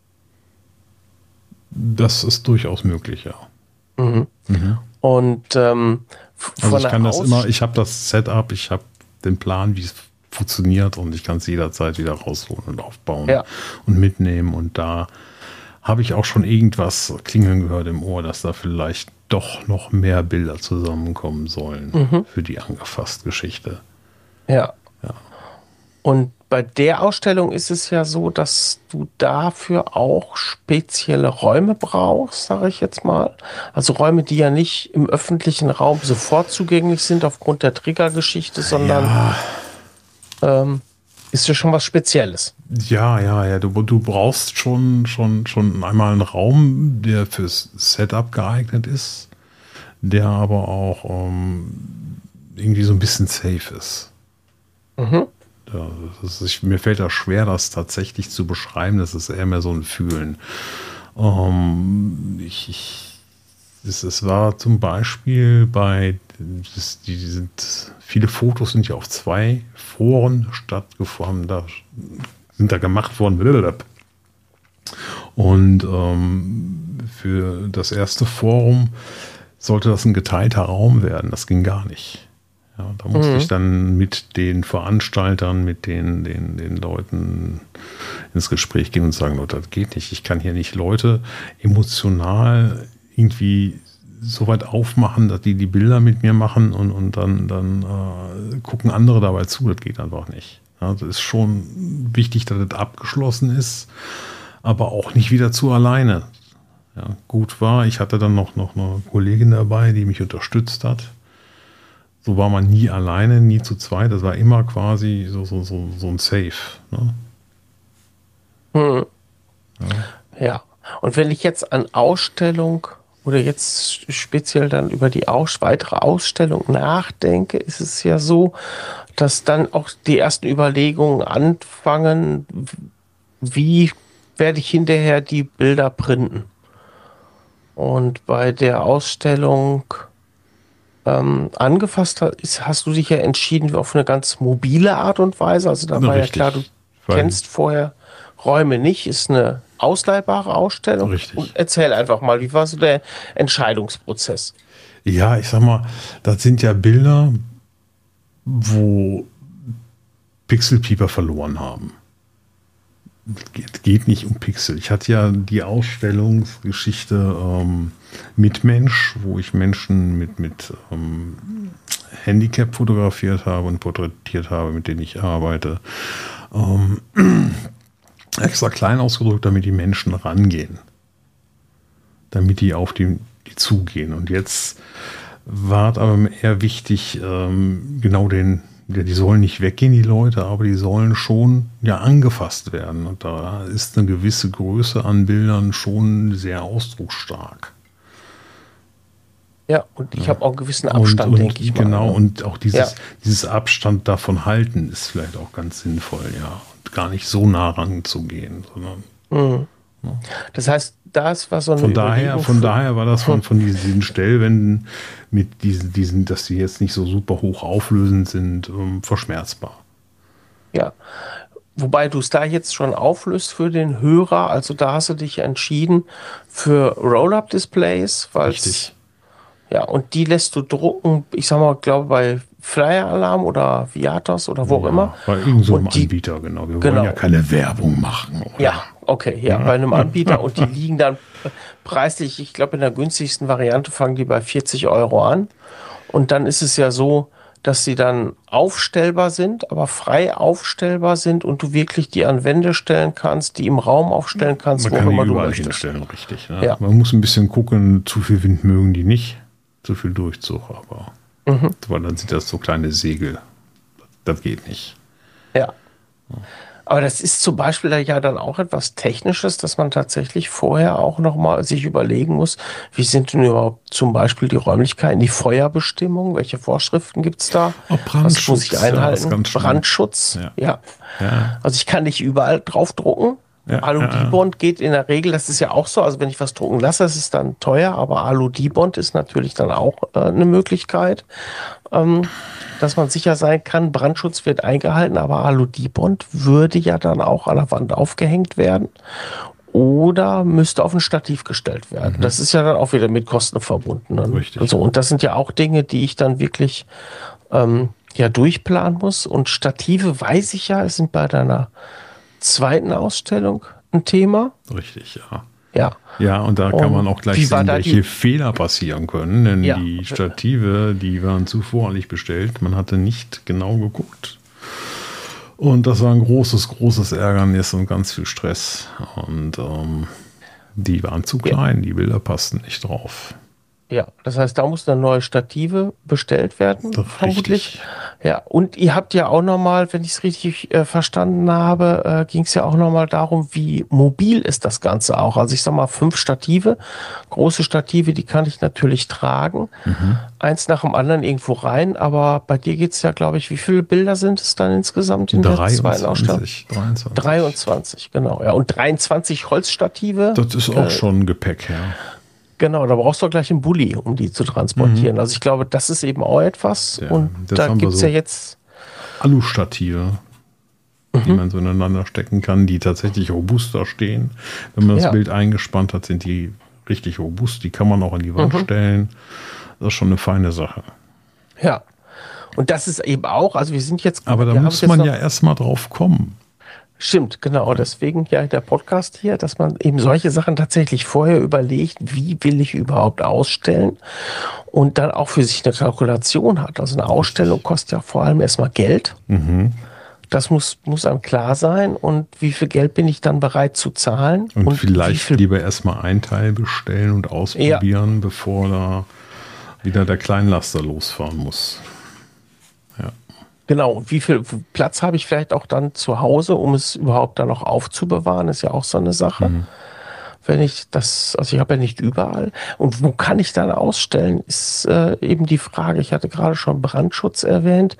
Das ist durchaus möglich, ja. Mhm. Mhm. Und ähm, also ich kann das immer, ich habe das Setup, ich habe den Plan, wie es funktioniert und ich kann es jederzeit wieder rausholen und aufbauen ja. und mitnehmen. Und da habe ich auch schon irgendwas klingeln gehört im Ohr, dass da vielleicht doch noch mehr Bilder zusammenkommen sollen mhm. für die Angefasst-Geschichte. Ja. ja. Und bei der Ausstellung ist es ja so, dass du dafür auch spezielle Räume brauchst, sage ich jetzt mal. Also Räume, die ja nicht im öffentlichen Raum sofort zugänglich sind aufgrund der Triggergeschichte, sondern ja. ähm, ist ja schon was Spezielles. Ja, ja, ja. Du, du brauchst schon, schon, schon einmal einen Raum, der fürs Setup geeignet ist, der aber auch ähm, irgendwie so ein bisschen safe ist. Mhm. Ja, das ist, mir fällt das schwer, das tatsächlich zu beschreiben. Das ist eher mehr so ein Fühlen. Ähm, ich, ich, es, es war zum Beispiel bei, das, die, die sind, viele Fotos sind ja auf zwei Foren stattgefunden, da sind da gemacht worden. Und ähm, für das erste Forum sollte das ein geteilter Raum werden. Das ging gar nicht. Ja, da musste mhm. ich dann mit den Veranstaltern, mit den, den, den Leuten ins Gespräch gehen und sagen, Leute, das geht nicht. Ich kann hier nicht Leute emotional irgendwie so weit aufmachen, dass die die Bilder mit mir machen und, und dann, dann äh, gucken andere dabei zu. Das geht einfach nicht. Ja, das ist schon wichtig, dass das abgeschlossen ist, aber auch nicht wieder zu alleine. Ja, gut war, ich hatte dann noch, noch eine Kollegin dabei, die mich unterstützt hat. So war man nie alleine, nie zu zweit. Das war immer quasi so, so, so, so ein Safe. Ne? Hm. Ja. ja. Und wenn ich jetzt an Ausstellung oder jetzt speziell dann über die Aus- weitere Ausstellung nachdenke, ist es ja so, dass dann auch die ersten Überlegungen anfangen, wie werde ich hinterher die Bilder printen. Und bei der Ausstellung ähm, angefasst hast, hast du dich ja entschieden auf eine ganz mobile Art und Weise. Also da war ja klar, du kennst vorher Räume nicht, ist eine ausleihbare Ausstellung. Richtig. Und erzähl einfach mal, wie war so der Entscheidungsprozess? Ja, ich sag mal, das sind ja Bilder, wo Pixelpieper verloren haben. Es geht nicht um Pixel. Ich hatte ja die Ausstellungsgeschichte ähm, Mitmensch, wo ich Menschen mit, mit ähm, Handicap fotografiert habe und porträtiert habe, mit denen ich arbeite. Ähm, extra klein ausgedrückt, damit die Menschen rangehen. damit die auf die, die zugehen. Und jetzt war es aber eher wichtig, ähm, genau den, ja, die sollen nicht weggehen, die Leute, aber die sollen schon ja angefasst werden. Und da ist eine gewisse Größe an Bildern schon sehr ausdrucksstark. Ja, und ich habe auch einen gewissen Abstand, denke ich mal. Genau, Ja. und auch dieses, Ja. dieses Abstand davon halten ist vielleicht auch ganz sinnvoll, ja. Und gar nicht so nah ranzugehen, sondern. Mhm. Ja. Das heißt, das war so eine Von daher, Überlegung von für- daher war das von, von diesen, diesen Stellwänden mit diesen, diesen, dass die jetzt nicht so super hoch auflösend sind, ähm, verschmerzbar. Ja, wobei du es da jetzt schon auflöst für den Hörer, also da hast du dich entschieden für Roll-Up-Displays, weil Richtig. ja, und die lässt du drucken, ich sag mal, glaube bei Flyer Alarm oder Viatos oder wo auch immer. Bei irgendeinem so einem Und die- Anbieter, genau. Wir genau. wollen ja keine Werbung machen. Oder? Ja, okay, ja, bei einem Anbieter und die liegen dann preislich, ich glaube in der günstigsten Variante fangen die bei vierzig Euro an und dann ist es ja so, dass sie dann aufstellbar sind, aber frei aufstellbar sind und du wirklich die an Wände stellen kannst, die im Raum aufstellen kannst, Man wo kann die immer du überall möchtest. hinstellen, richtig. Ne? Ja. Man muss ein bisschen gucken, zu viel Wind mögen die nicht, zu viel Durchzug, aber Mhm. weil dann sind das so kleine Segel. Das geht nicht. Ja. Aber das ist zum Beispiel ja dann auch etwas Technisches, dass man tatsächlich vorher auch nochmal sich überlegen muss, wie sind denn überhaupt zum Beispiel die Räumlichkeiten, die Feuerbestimmung, welche Vorschriften gibt es da? Auch Was Brandschutz, muss ich ja, einhalten? das ist ganz schlimm. Brandschutz, Ja. ja. Ja. Also ich kann nicht überall drauf drucken. Ja, Alu-Dibond geht in der Regel, das ist ja auch so, also wenn ich was drucken lasse, das ist dann teuer, aber Alu-Dibond ist natürlich dann auch äh, eine Möglichkeit, ähm, dass man sicher sein kann, Brandschutz wird eingehalten, aber Alu-Dibond würde ja dann auch an der Wand aufgehängt werden oder müsste auf ein Stativ gestellt werden. Mhm. Das ist ja dann auch wieder mit Kosten verbunden. Und, Richtig. also, und das sind ja auch Dinge, die ich dann wirklich ähm, ja durchplanen muss. Und Stative, weiß ich ja, sind bei deiner zweiten Ausstellung ein Thema. Richtig, ja. Ja. Ja, und da kann Und man auch gleich wie war sehen, da welche die- Fehler passieren können. Denn Ja. die Stative, die waren zu voreilig bestellt. Man hatte nicht genau geguckt. Und das war ein großes, großes Ärgernis und ganz viel Stress. Und ähm, die waren zu klein, die Bilder passten nicht drauf. Ja, das heißt, da muss eine neue Stative bestellt werden, Das vermutlich. richtig. Ja, und ihr habt ja auch nochmal, wenn ich es richtig äh, verstanden habe, äh, ging es ja auch nochmal darum, wie mobil ist das Ganze auch. Also ich sag mal, fünf Stative, große Stative, die kann ich natürlich tragen. Mhm. Eins nach dem anderen irgendwo rein, aber bei dir geht's ja, glaube ich, wie viele Bilder sind es dann insgesamt in der zweiten Ausstellung? dreiundzwanzig. dreiundzwanzig. dreiundzwanzig, genau. Ja, und dreiundzwanzig Holzstative. Das ist auch schon Gepäck, ja. Genau, da brauchst du auch gleich einen Bulli, um die zu transportieren. Also ich glaube, das ist eben auch etwas. Ja, und das da haben wir gibt es so. ja jetzt. Alustative, die man so ineinander stecken kann, die tatsächlich robuster stehen. Wenn man das Ja. Bild eingespannt hat, sind die richtig robust. Die kann man auch an die Wand stellen. Das ist schon eine feine Sache. Ja. Und das ist eben auch, also wir sind jetzt. Aber da wir haben muss jetzt man noch- ja erstmal drauf kommen. Stimmt, genau. Deswegen ja der Podcast hier, dass man eben solche Sachen tatsächlich vorher überlegt, wie will ich überhaupt ausstellen und dann auch für sich eine Kalkulation hat. Also eine Ausstellung kostet ja vor allem erstmal Geld. Mhm. Das muss, muss einem klar sein. Und wie viel Geld bin ich dann bereit zu zahlen? Und, wie vielleicht viel lieber erstmal ein Teil bestellen und ausprobieren, bevor da wieder der Kleinlaster losfahren muss. Ja. Genau, und wie viel Platz habe ich vielleicht auch dann zu Hause, um es überhaupt dann noch aufzubewahren, ist ja auch so eine Sache. Mhm. Wenn ich das, also ich habe ja nicht überall. Und wo kann ich dann ausstellen, ist äh, eben die Frage. Ich hatte gerade schon Brandschutz erwähnt.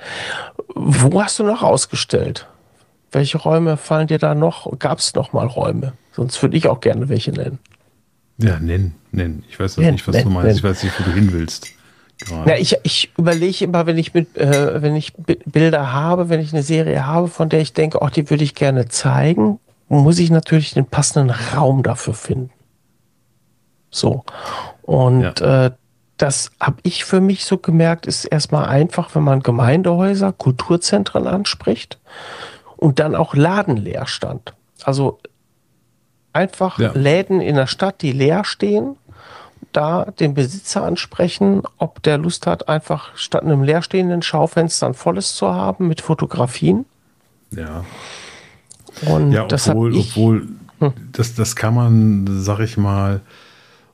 Wo hast du noch ausgestellt? Welche Räume fallen dir da noch? Gab es noch mal Räume? Sonst würde ich auch gerne welche nennen. Ja, nenn, nenn. Ich weiß das Nenn, nicht, was nenn, du meinst. nenn. Ich weiß nicht, wo du hin willst. Gerade. Ja, ich, ich überlege immer, wenn ich mit, äh, wenn ich Bi- Bilder habe, wenn ich eine Serie habe, von der ich denke, ach, die würde ich gerne zeigen, muss ich natürlich den passenden Raum dafür finden. So. Und äh, das habe ich für mich so gemerkt, ist erstmal einfach, wenn man Gemeindehäuser, Kulturzentren anspricht und dann auch Ladenleerstand. Also einfach Ja. Läden in der Stadt, die leer stehen, da den Besitzer ansprechen, ob der Lust hat, einfach statt einem leerstehenden Schaufenster ein volles zu haben mit Fotografien. Ja. Und Ja, das hab obwohl, ich, obwohl das, das kann man, sag ich mal,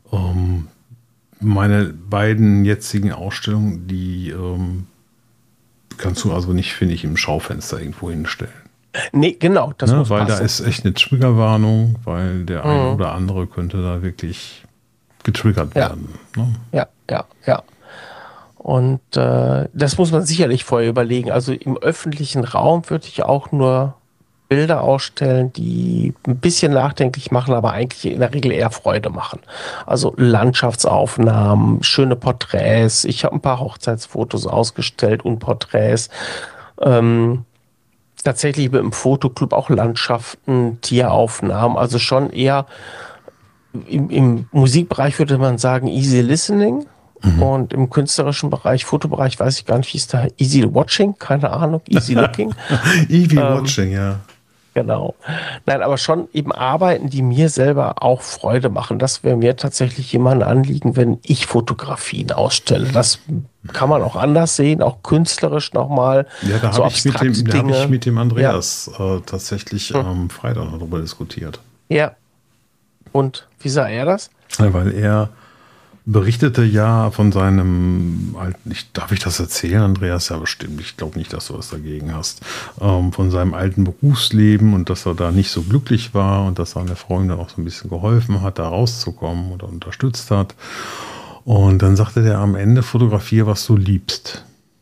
Ähm, meine beiden jetzigen Ausstellungen, die ähm, kannst du also nicht, finde ich, im Schaufenster irgendwo hinstellen. Nee, genau, das Ne? muss Weil passen. da ist echt eine Triggerwarnung, weil der Mhm. eine oder andere könnte da wirklich getriggert Ja. werden. Ne? Ja, ja, ja. Und äh, das muss man sicherlich vorher überlegen. Also im öffentlichen Raum würde ich auch nur Bilder ausstellen, die ein bisschen nachdenklich machen, aber eigentlich in der Regel eher Freude machen. Also Landschaftsaufnahmen, schöne Porträts. Ich habe ein paar Hochzeitsfotos ausgestellt und Porträts. Ähm, tatsächlich mit dem Fotoclub auch Landschaften, Tieraufnahmen. Also schon eher im, im Musikbereich würde man sagen easy listening. Mhm. Und im künstlerischen Bereich, Fotobereich, weiß ich gar nicht, wie es da, easy watching, keine Ahnung, easy looking. Eevee Ähm, Watching, ja. Genau. Nein, aber schon eben Arbeiten, die mir selber auch Freude machen. Das wäre mir tatsächlich immer ein Anliegen, wenn ich Fotografien ausstelle. Das kann man auch anders sehen, auch künstlerisch nochmal. Ja, da So habe ich, mit dem- abstrakte da hab ich Dinge. mit dem Ja, Andreas äh, tatsächlich hm, am Freitag noch darüber diskutiert. ja. Und wie sah er das? Ja, weil er berichtete ja von seinem alten, ich, darf ich das erzählen, Andreas? Ja, bestimmt. Ich glaube nicht, dass du was dagegen hast. Ähm, von seinem alten Berufsleben und dass er da nicht so glücklich war und dass seine Freundin dann auch so ein bisschen geholfen hat, da rauszukommen oder unterstützt hat. Und dann sagte der am Ende, fotografiere, was du liebst.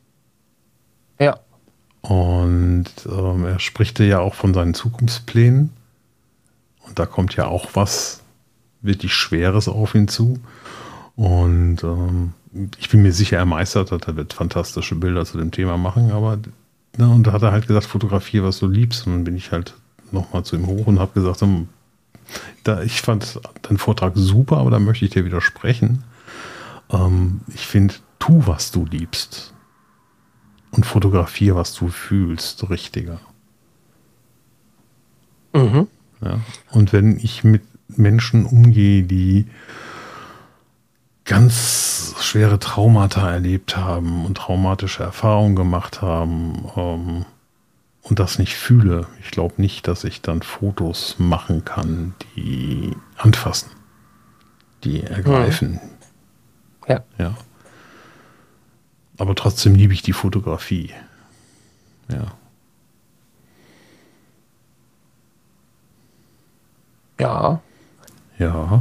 Ja. Und ähm, er spricht ja auch von seinen Zukunftsplänen. Und da kommt ja auch was wirklich Schweres auf ihn zu. Und ähm, ich bin mir sicher, er meistert das. Er wird fantastische Bilder zu dem Thema machen. Aber ne, und da hat er halt gesagt, fotografiere, was du liebst. Und dann bin ich halt nochmal zu ihm hoch und habe gesagt, um, da, ich fand deinen Vortrag super, aber da möchte ich dir widersprechen. Ähm, ich finde, tu, was du liebst. Und fotografiere, was du fühlst, richtiger. Mhm. Ja. Und wenn ich mit Menschen umgehe, die ganz schwere Traumata erlebt haben und traumatische Erfahrungen gemacht haben ähm, und das nicht fühle, ich glaube nicht, dass ich dann Fotos machen kann, die anfassen, die ergreifen. Ja. Ja. Aber trotzdem liebe ich die Fotografie. Ja. Ja. Ja.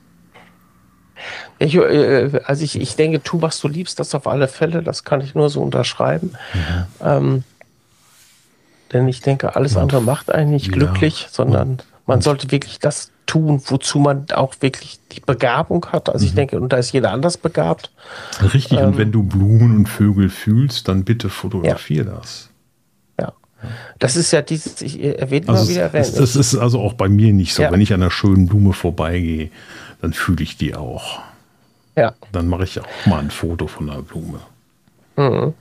Ich, äh, also ich, ich denke, tu, was du liebst, das auf alle Fälle. Das kann ich nur so unterschreiben. Mhm. Ähm, denn ich denke, alles Und, andere macht einen nicht ja. glücklich, sondern Und, man und, sollte wirklich das tun, wozu man auch wirklich die Begabung hat. Also ich mhm. denke, und da ist jeder anders begabt. Richtig, Ähm, und wenn du Blumen und Vögel fühlst, dann bitte ja, fotografier das. ja. Das ist ja dieses, ich erwähne immer Also wieder, es, wenn es, das ich, ist also auch bei mir nicht so. ja, Wenn ich an einer schönen Blume vorbeigehe, dann fühle ich die auch. ja, Dann mache ich auch mal ein Foto von der Blume. mhm.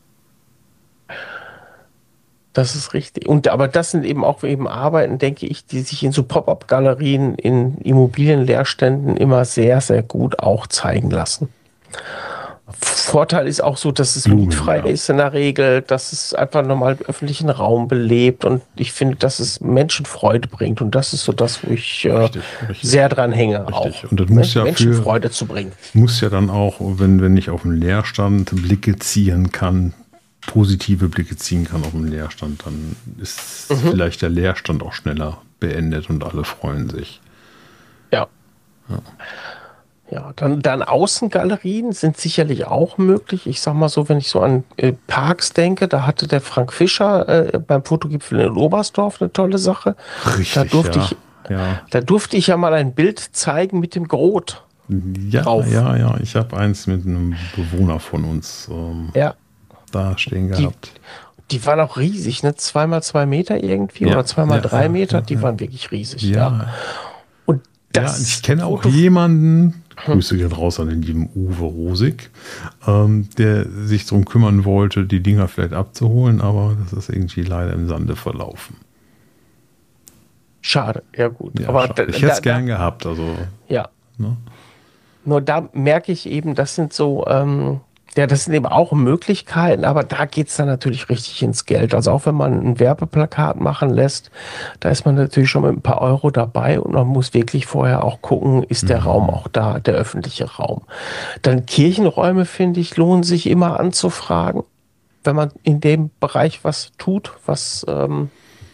Das ist richtig. Und aber das sind eben auch eben Arbeiten, denke ich, die sich in so Pop-up-Galerien, in Immobilienleerständen immer sehr, sehr gut auch zeigen lassen. Vorteil ist auch so, dass es Blumen, mietfrei ja. ist in der Regel, dass es einfach nochmal öffentlichen Raum belebt und ich finde, dass es Menschen Freude bringt und das ist so das, wo ich äh, Richtig, richtig, sehr dran hänge auch, richtig. Und das ne? muss ja Menschen für, Freude zu bringen. muss ja dann auch, wenn, wenn ich auf dem Leerstand Blicke ziehen kann, positive Blicke ziehen kann auf dem Leerstand, dann ist Mhm. vielleicht der Leerstand auch schneller beendet und alle freuen sich. Ja. Ja. Ja, dann, dann Außengalerien sind sicherlich auch möglich. Ich sag mal so, wenn ich so an äh, Parks denke, da hatte der Frank Fischer äh, beim Fotogipfel in Oberstdorf eine tolle Sache. Da Richtig, durfte ja. ich, Ja, da durfte ich ja mal ein Bild zeigen mit dem Grot ja, drauf. ja, ja. Ich habe eins mit einem Bewohner von uns ähm, Ja, da stehen die, gehabt. die waren auch riesig, ne? Zweimal zwei Meter irgendwie Ja, oder zweimal ja, drei ja, Meter, ja, die ja. waren wirklich riesig, ja. Ja, Und ja, ich das kenne auch Foto, jemanden, Grüße gehen raus an den lieben Uwe Rosig, ähm, der sich darum kümmern wollte, die Dinger vielleicht abzuholen, aber das ist irgendwie leider im Sande verlaufen. schade, ja gut. Ja, Aber schade. da, Ich hätte da, es da, gern gehabt, also, ja. ne? Nur da merke ich eben, das sind so, ähm, Ja, das sind eben auch Möglichkeiten, aber da geht's dann natürlich richtig ins Geld. Also auch wenn man ein Werbeplakat machen lässt, da ist man natürlich schon mit ein paar Euro dabei und man muss wirklich vorher auch gucken, ist der Raum auch da, der öffentliche Raum. Dann Kirchenräume, finde ich, lohnen sich immer anzufragen, wenn man in dem Bereich was tut, was ähm,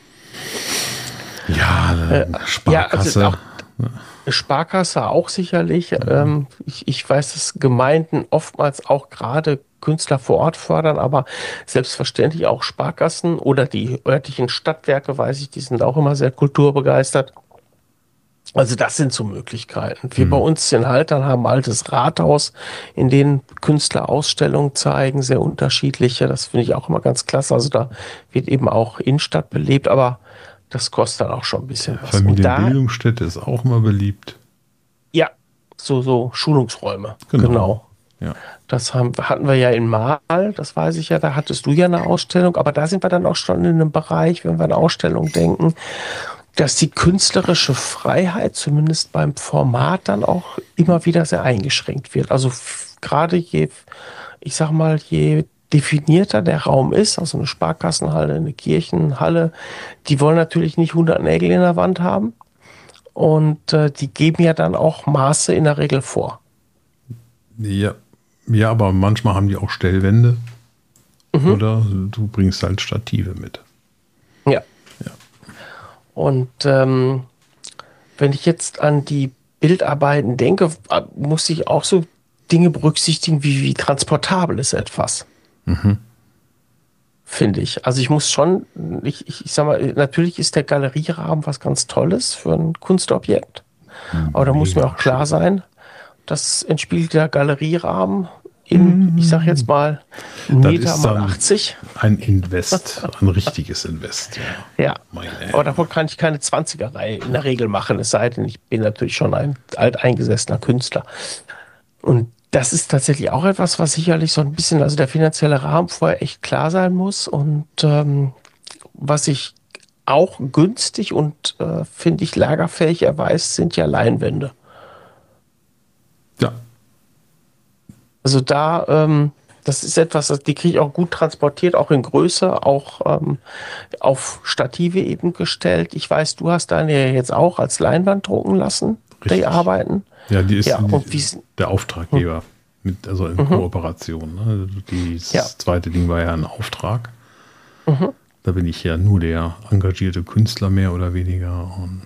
Ja, äh, Sparkasse. ja, also auch Sparkasse auch sicherlich. Ähm, ich, ich weiß, dass Gemeinden oftmals auch gerade Künstler vor Ort fördern, aber selbstverständlich auch Sparkassen oder die örtlichen Stadtwerke, weiß ich, die sind auch immer sehr kulturbegeistert. Also das sind so Möglichkeiten. Wir bei uns in Haltern haben ein altes Rathaus, in dem Künstler Ausstellungen zeigen, sehr unterschiedliche. Das finde ich auch immer ganz klasse. Also da wird eben auch Innenstadt belebt, aber das kostet dann auch schon ein bisschen was. Und da, Familienbildungsstätte ist auch mal beliebt. ja, so, so Schulungsräume. Genau. Genau. Ja. Das haben, hatten wir ja in Mahl, das weiß ich ja, da hattest du ja eine Ausstellung, aber da sind wir dann auch schon in einem Bereich, wenn wir an Ausstellungen denken, dass die künstlerische Freiheit, zumindest beim Format, dann auch immer wieder sehr eingeschränkt wird. Also f- gerade je, ich sag mal, je definierter der Raum ist, also eine Sparkassenhalle, eine Kirchenhalle, die wollen natürlich nicht hundert Nägel in der Wand haben und äh, die geben ja dann auch Maße in der Regel vor. Ja. Ja, aber manchmal haben die auch Stellwände. Oder du bringst halt Stative mit. Ja. Ja. Und ähm, wenn ich jetzt an die Bildarbeiten denke, äh, muss ich auch so Dinge berücksichtigen, wie, wie transportabel ist etwas. Finde ich. Also ich muss schon, ich, ich, ich sag mal, natürlich ist der Galerierahmen was ganz Tolles für ein Kunstobjekt. Aber da muss mir auch klar sein, das entspiegelt der Galerierahmen in, ich sag jetzt mal, Das Meter ist mal dann achtzig. ein Invest, ein richtiges Invest. Ja. Ja, Meine aber davon kann ich keine zwanziger-Reihe in der Regel machen, es sei denn, ich bin natürlich schon ein alteingesessener Künstler. Und das ist tatsächlich auch etwas, was sicherlich so ein bisschen, also der finanzielle Rahmen vorher echt klar sein muss. Und ähm, was ich auch günstig und, äh, finde ich, lagerfähig erweist, sind ja Leinwände. Ja. Also da, ähm, das ist etwas, das- die kriege ich auch gut transportiert, auch in Größe, auch ähm, auf Stative eben gestellt. Ich weiß, du hast deine ja jetzt auch als Leinwand drucken lassen, Richtig. die Arbeiten. Ja, die ist Ja, die, und wie's- der Auftraggeber, mit, also in Kooperation. Ne? Also das Ja. zweite Ding war ja ein Auftrag. Da bin ich ja nur der engagierte Künstler mehr oder weniger. Und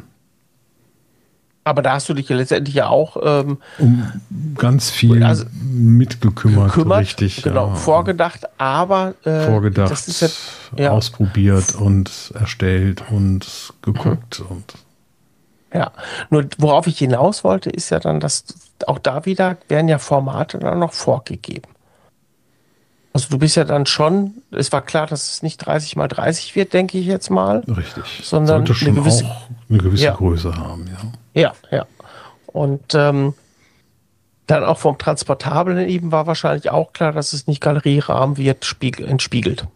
Aber da hast du dich ja letztendlich ja auch ähm, um ganz viel Also, mitgekümmert, gekümmert, richtig. genau, ja. vorgedacht, aber äh, Vorgedacht, das ist ja, ja, ausprobiert und erstellt und geguckt. Und ja. Nur worauf ich hinaus wollte, ist ja dann, dass auch da wieder werden ja Formate dann noch vorgegeben. Also du bist ja dann schon, es war klar, dass es nicht dreißig mal dreißig wird, denke ich jetzt mal. richtig. Sondern Sollte schon eine gewisse- auch eine gewisse Ja. Größe haben, ja. Ja, ja. Und ähm, dann auch vom Transportablen eben war wahrscheinlich auch klar, dass es nicht Galerierahmen wird, spiegel, entspiegelt,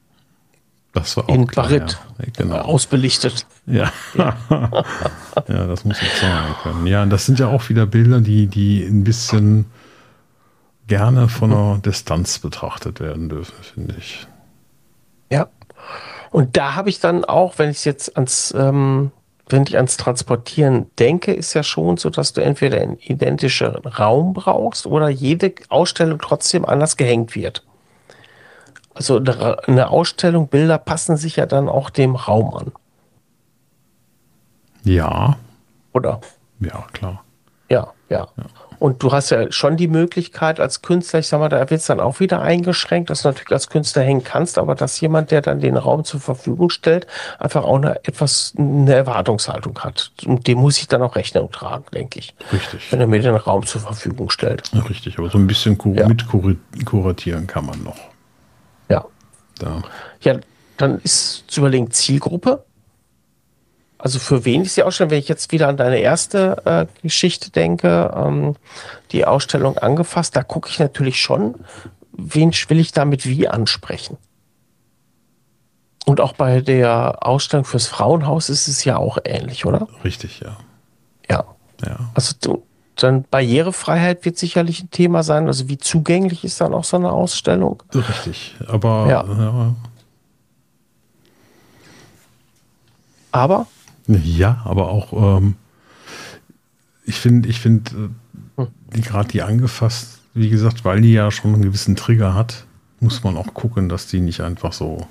Das war auch in klar. Barit, Ja. Genau. ausbelichtet. Ja. ja, das muss ich sagen können. Ja, und das sind ja auch wieder Bilder, die, die ein bisschen gerne von einer Distanz betrachtet werden dürfen, finde ich. Ja. Und da habe ich dann auch, wenn ich jetzt ans, ähm, wenn ich ans Transportieren denke, ist ja schon so, dass du entweder einen identischen Raum brauchst oder jede Ausstellung trotzdem anders gehängt wird. Also eine, Ra- eine Ausstellung, Bilder passen sich ja dann auch dem Raum an, Ja, oder? ja, klar. Ja, ja. Und du hast ja schon die Möglichkeit als Künstler, ich sag mal, da wird es dann auch wieder eingeschränkt, dass du natürlich als Künstler hängen kannst, aber dass jemand, der dann den Raum zur Verfügung stellt, einfach auch eine etwas eine Erwartungshaltung hat. Und dem muss ich dann auch Rechnung tragen, denke ich, Richtig. wenn er mir den Raum zur Verfügung stellt. Richtig, aber so ein bisschen kur Ja. mit kur kuratieren kann man noch. Ja. Da. Ja, dann ist zu überlegen, Zielgruppe. Also für wen ist die Ausstellung? Wenn ich jetzt wieder an deine erste äh, Geschichte denke, ähm, die Ausstellung angefasst, da gucke ich natürlich schon, wen will ich damit wie ansprechen. Und auch bei der Ausstellung fürs Frauenhaus ist es ja auch ähnlich, oder? Richtig, ja. Ja. Ja. Also du, dann Barrierefreiheit wird sicherlich ein Thema sein. Also wie zugänglich ist dann auch so eine Ausstellung? Richtig, aber Ja. ja, Aber ja, aber auch ähm, ich finde, ich finde, äh, die gerade die angefasst, wie gesagt, weil die ja schon einen gewissen Trigger hat, muss man auch gucken, dass die nicht einfach so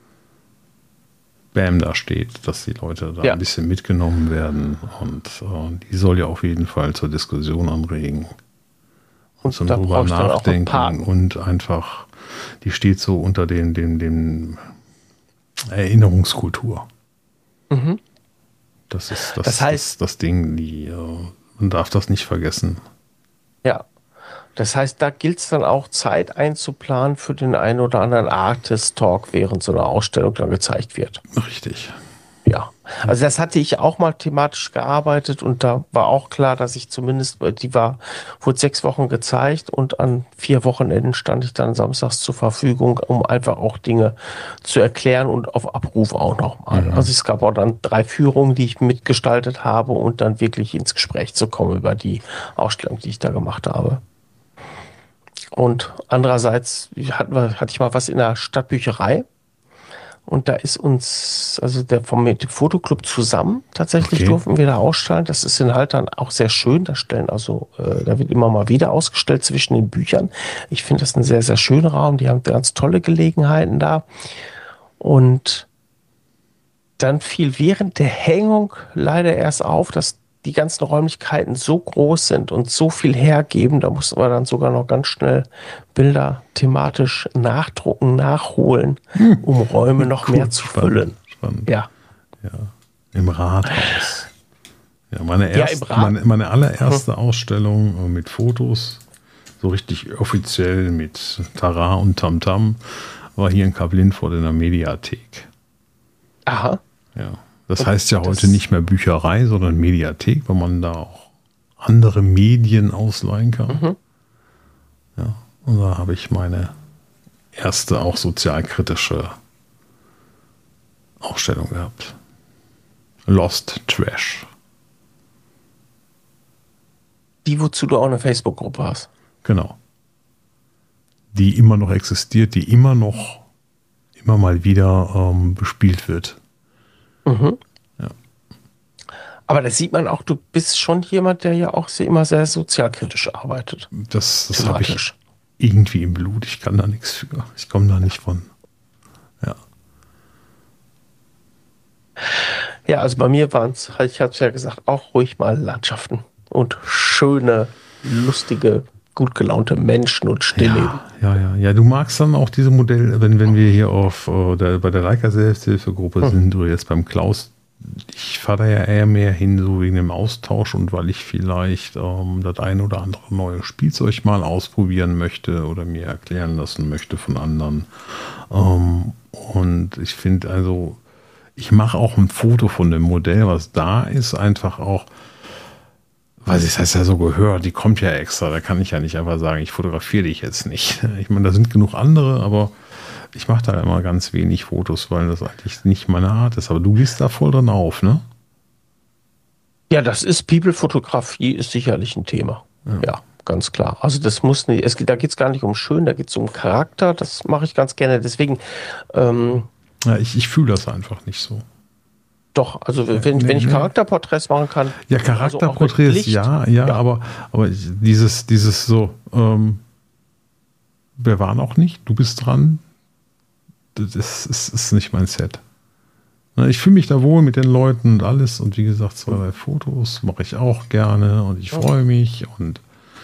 Bam da steht, dass die Leute da Ja. ein bisschen mitgenommen werden und äh, die soll ja auf jeden Fall zur Diskussion anregen und zum da drüber brauche ich dann auch ein nachdenken paar. und einfach, die steht so unter den, dem, dem Erinnerungskultur. Mhm. Das ist das, Das heißt- das, das Ding, die, äh, man darf das nicht vergessen. Ja. Das heißt, da gilt es dann auch, Zeit einzuplanen für den einen oder anderen Artist-Talk, während so eine Ausstellung dann gezeigt wird. Richtig. Ja, also das hatte ich auch mal thematisch gearbeitet und da war auch klar, dass ich zumindest, die war, wurde sechs Wochen gezeigt und an vier Wochenenden stand ich dann samstags zur Verfügung, um einfach auch Dinge zu erklären und auf Abruf auch nochmal. Mhm. Also es gab auch dann drei Führungen, die ich mitgestaltet habe und dann wirklich ins Gespräch zu kommen über die Ausstellung, die ich da gemacht habe. Und andererseits hatten wir, hatte ich mal was in der Stadtbücherei. Und da ist uns, also der vom mit dem Fotoclub zusammen, tatsächlich Okay. durften wir da ausstellen. Das ist in Haltern auch sehr schön. Da stellen also, äh, da wird immer mal wieder ausgestellt zwischen den Büchern. Ich finde das ein sehr, sehr schöner Raum. Die haben ganz tolle Gelegenheiten da. Und dann fiel während der Hängung leider erst auf, dass die ganzen Räumlichkeiten so groß sind und so viel hergeben. Da mussten wir dann sogar noch ganz schnell Bilder thematisch nachdrucken, nachholen, um Räume noch mehr zu Spannend, füllen. Spannend. Ja, Ja. Im Rathaus. Ja, meine, Ja, erst, im Rat- meine, meine allererste Ausstellung äh, mit Fotos, so richtig offiziell mit Tara und Tamtam, war hier in Kap-Lindfort in der Mediathek. aha. Ja. Das Und heißt ja das- heute nicht mehr Bücherei, sondern Mediathek, weil man da auch andere Medien ausleihen kann. Mhm. Ja. Und da habe ich meine erste auch sozialkritische Ausstellung gehabt. Lost Trash. Die, wozu du auch eine Facebook-Gruppe hast. Genau. Die immer noch existiert, die immer noch, immer mal wieder ähm, bespielt wird. Mhm. Ja. Aber das sieht man auch, du bist schon jemand, der ja auch sehr, immer sehr sozialkritisch arbeitet. Das, das habe ich Thematisch. irgendwie im Blut. Ich kann da nichts für. Ich komme da nicht von. Ja. Ja, also bei mir waren es, ich habe es ja gesagt, auch ruhig mal Landschaften und schöne, lustige, gut gelaunte Menschen und Stillleben. Ja, ja, ja, ja. Du magst dann auch diese Modelle, wenn, wenn wir hier auf äh, der, bei der Leica Selbsthilfegruppe Hm. sind oder jetzt beim Klaus. Ich fahre da ja eher mehr hin, so wegen dem Austausch und weil ich vielleicht ähm, das ein oder andere neue Spielzeug mal ausprobieren möchte oder mir erklären lassen möchte von anderen. Ähm, und ich finde also, ich mache auch ein Foto von dem Modell, was da ist, einfach auch, weil es heißt ja so gehört, die kommt ja extra, da kann ich ja nicht einfach sagen, ich fotografiere dich jetzt nicht. Ich meine, da sind genug andere, aber ich mache da immer ganz wenig Fotos, weil das eigentlich nicht meine Art ist. Aber du gehst da voll dran auf, ne? Ja, das ist People-Fotografie, ist sicherlich ein Thema. Ja. ja, ganz klar. Also das muss nicht, es, geht- da geht es gar nicht um schön, da geht es um Charakter. Das mache ich ganz gerne. Deswegen, ähm, Ja, ich, ich fühle das einfach nicht so. doch, also wenn, nee, wenn ich nee. Charakterporträts machen kann. Ja, also auch mit Charakterporträts, Licht. ja, ja, Ja. aber, aber ich- dieses, dieses so, ähm, wer war noch nicht? Du bist dran. Das ist, ist, ist nicht mein Set. Na, Ich fühle mich da wohl mit den Leuten und alles. Und wie gesagt, zwei, drei Fotos mache ich auch gerne und ich freue mich. Und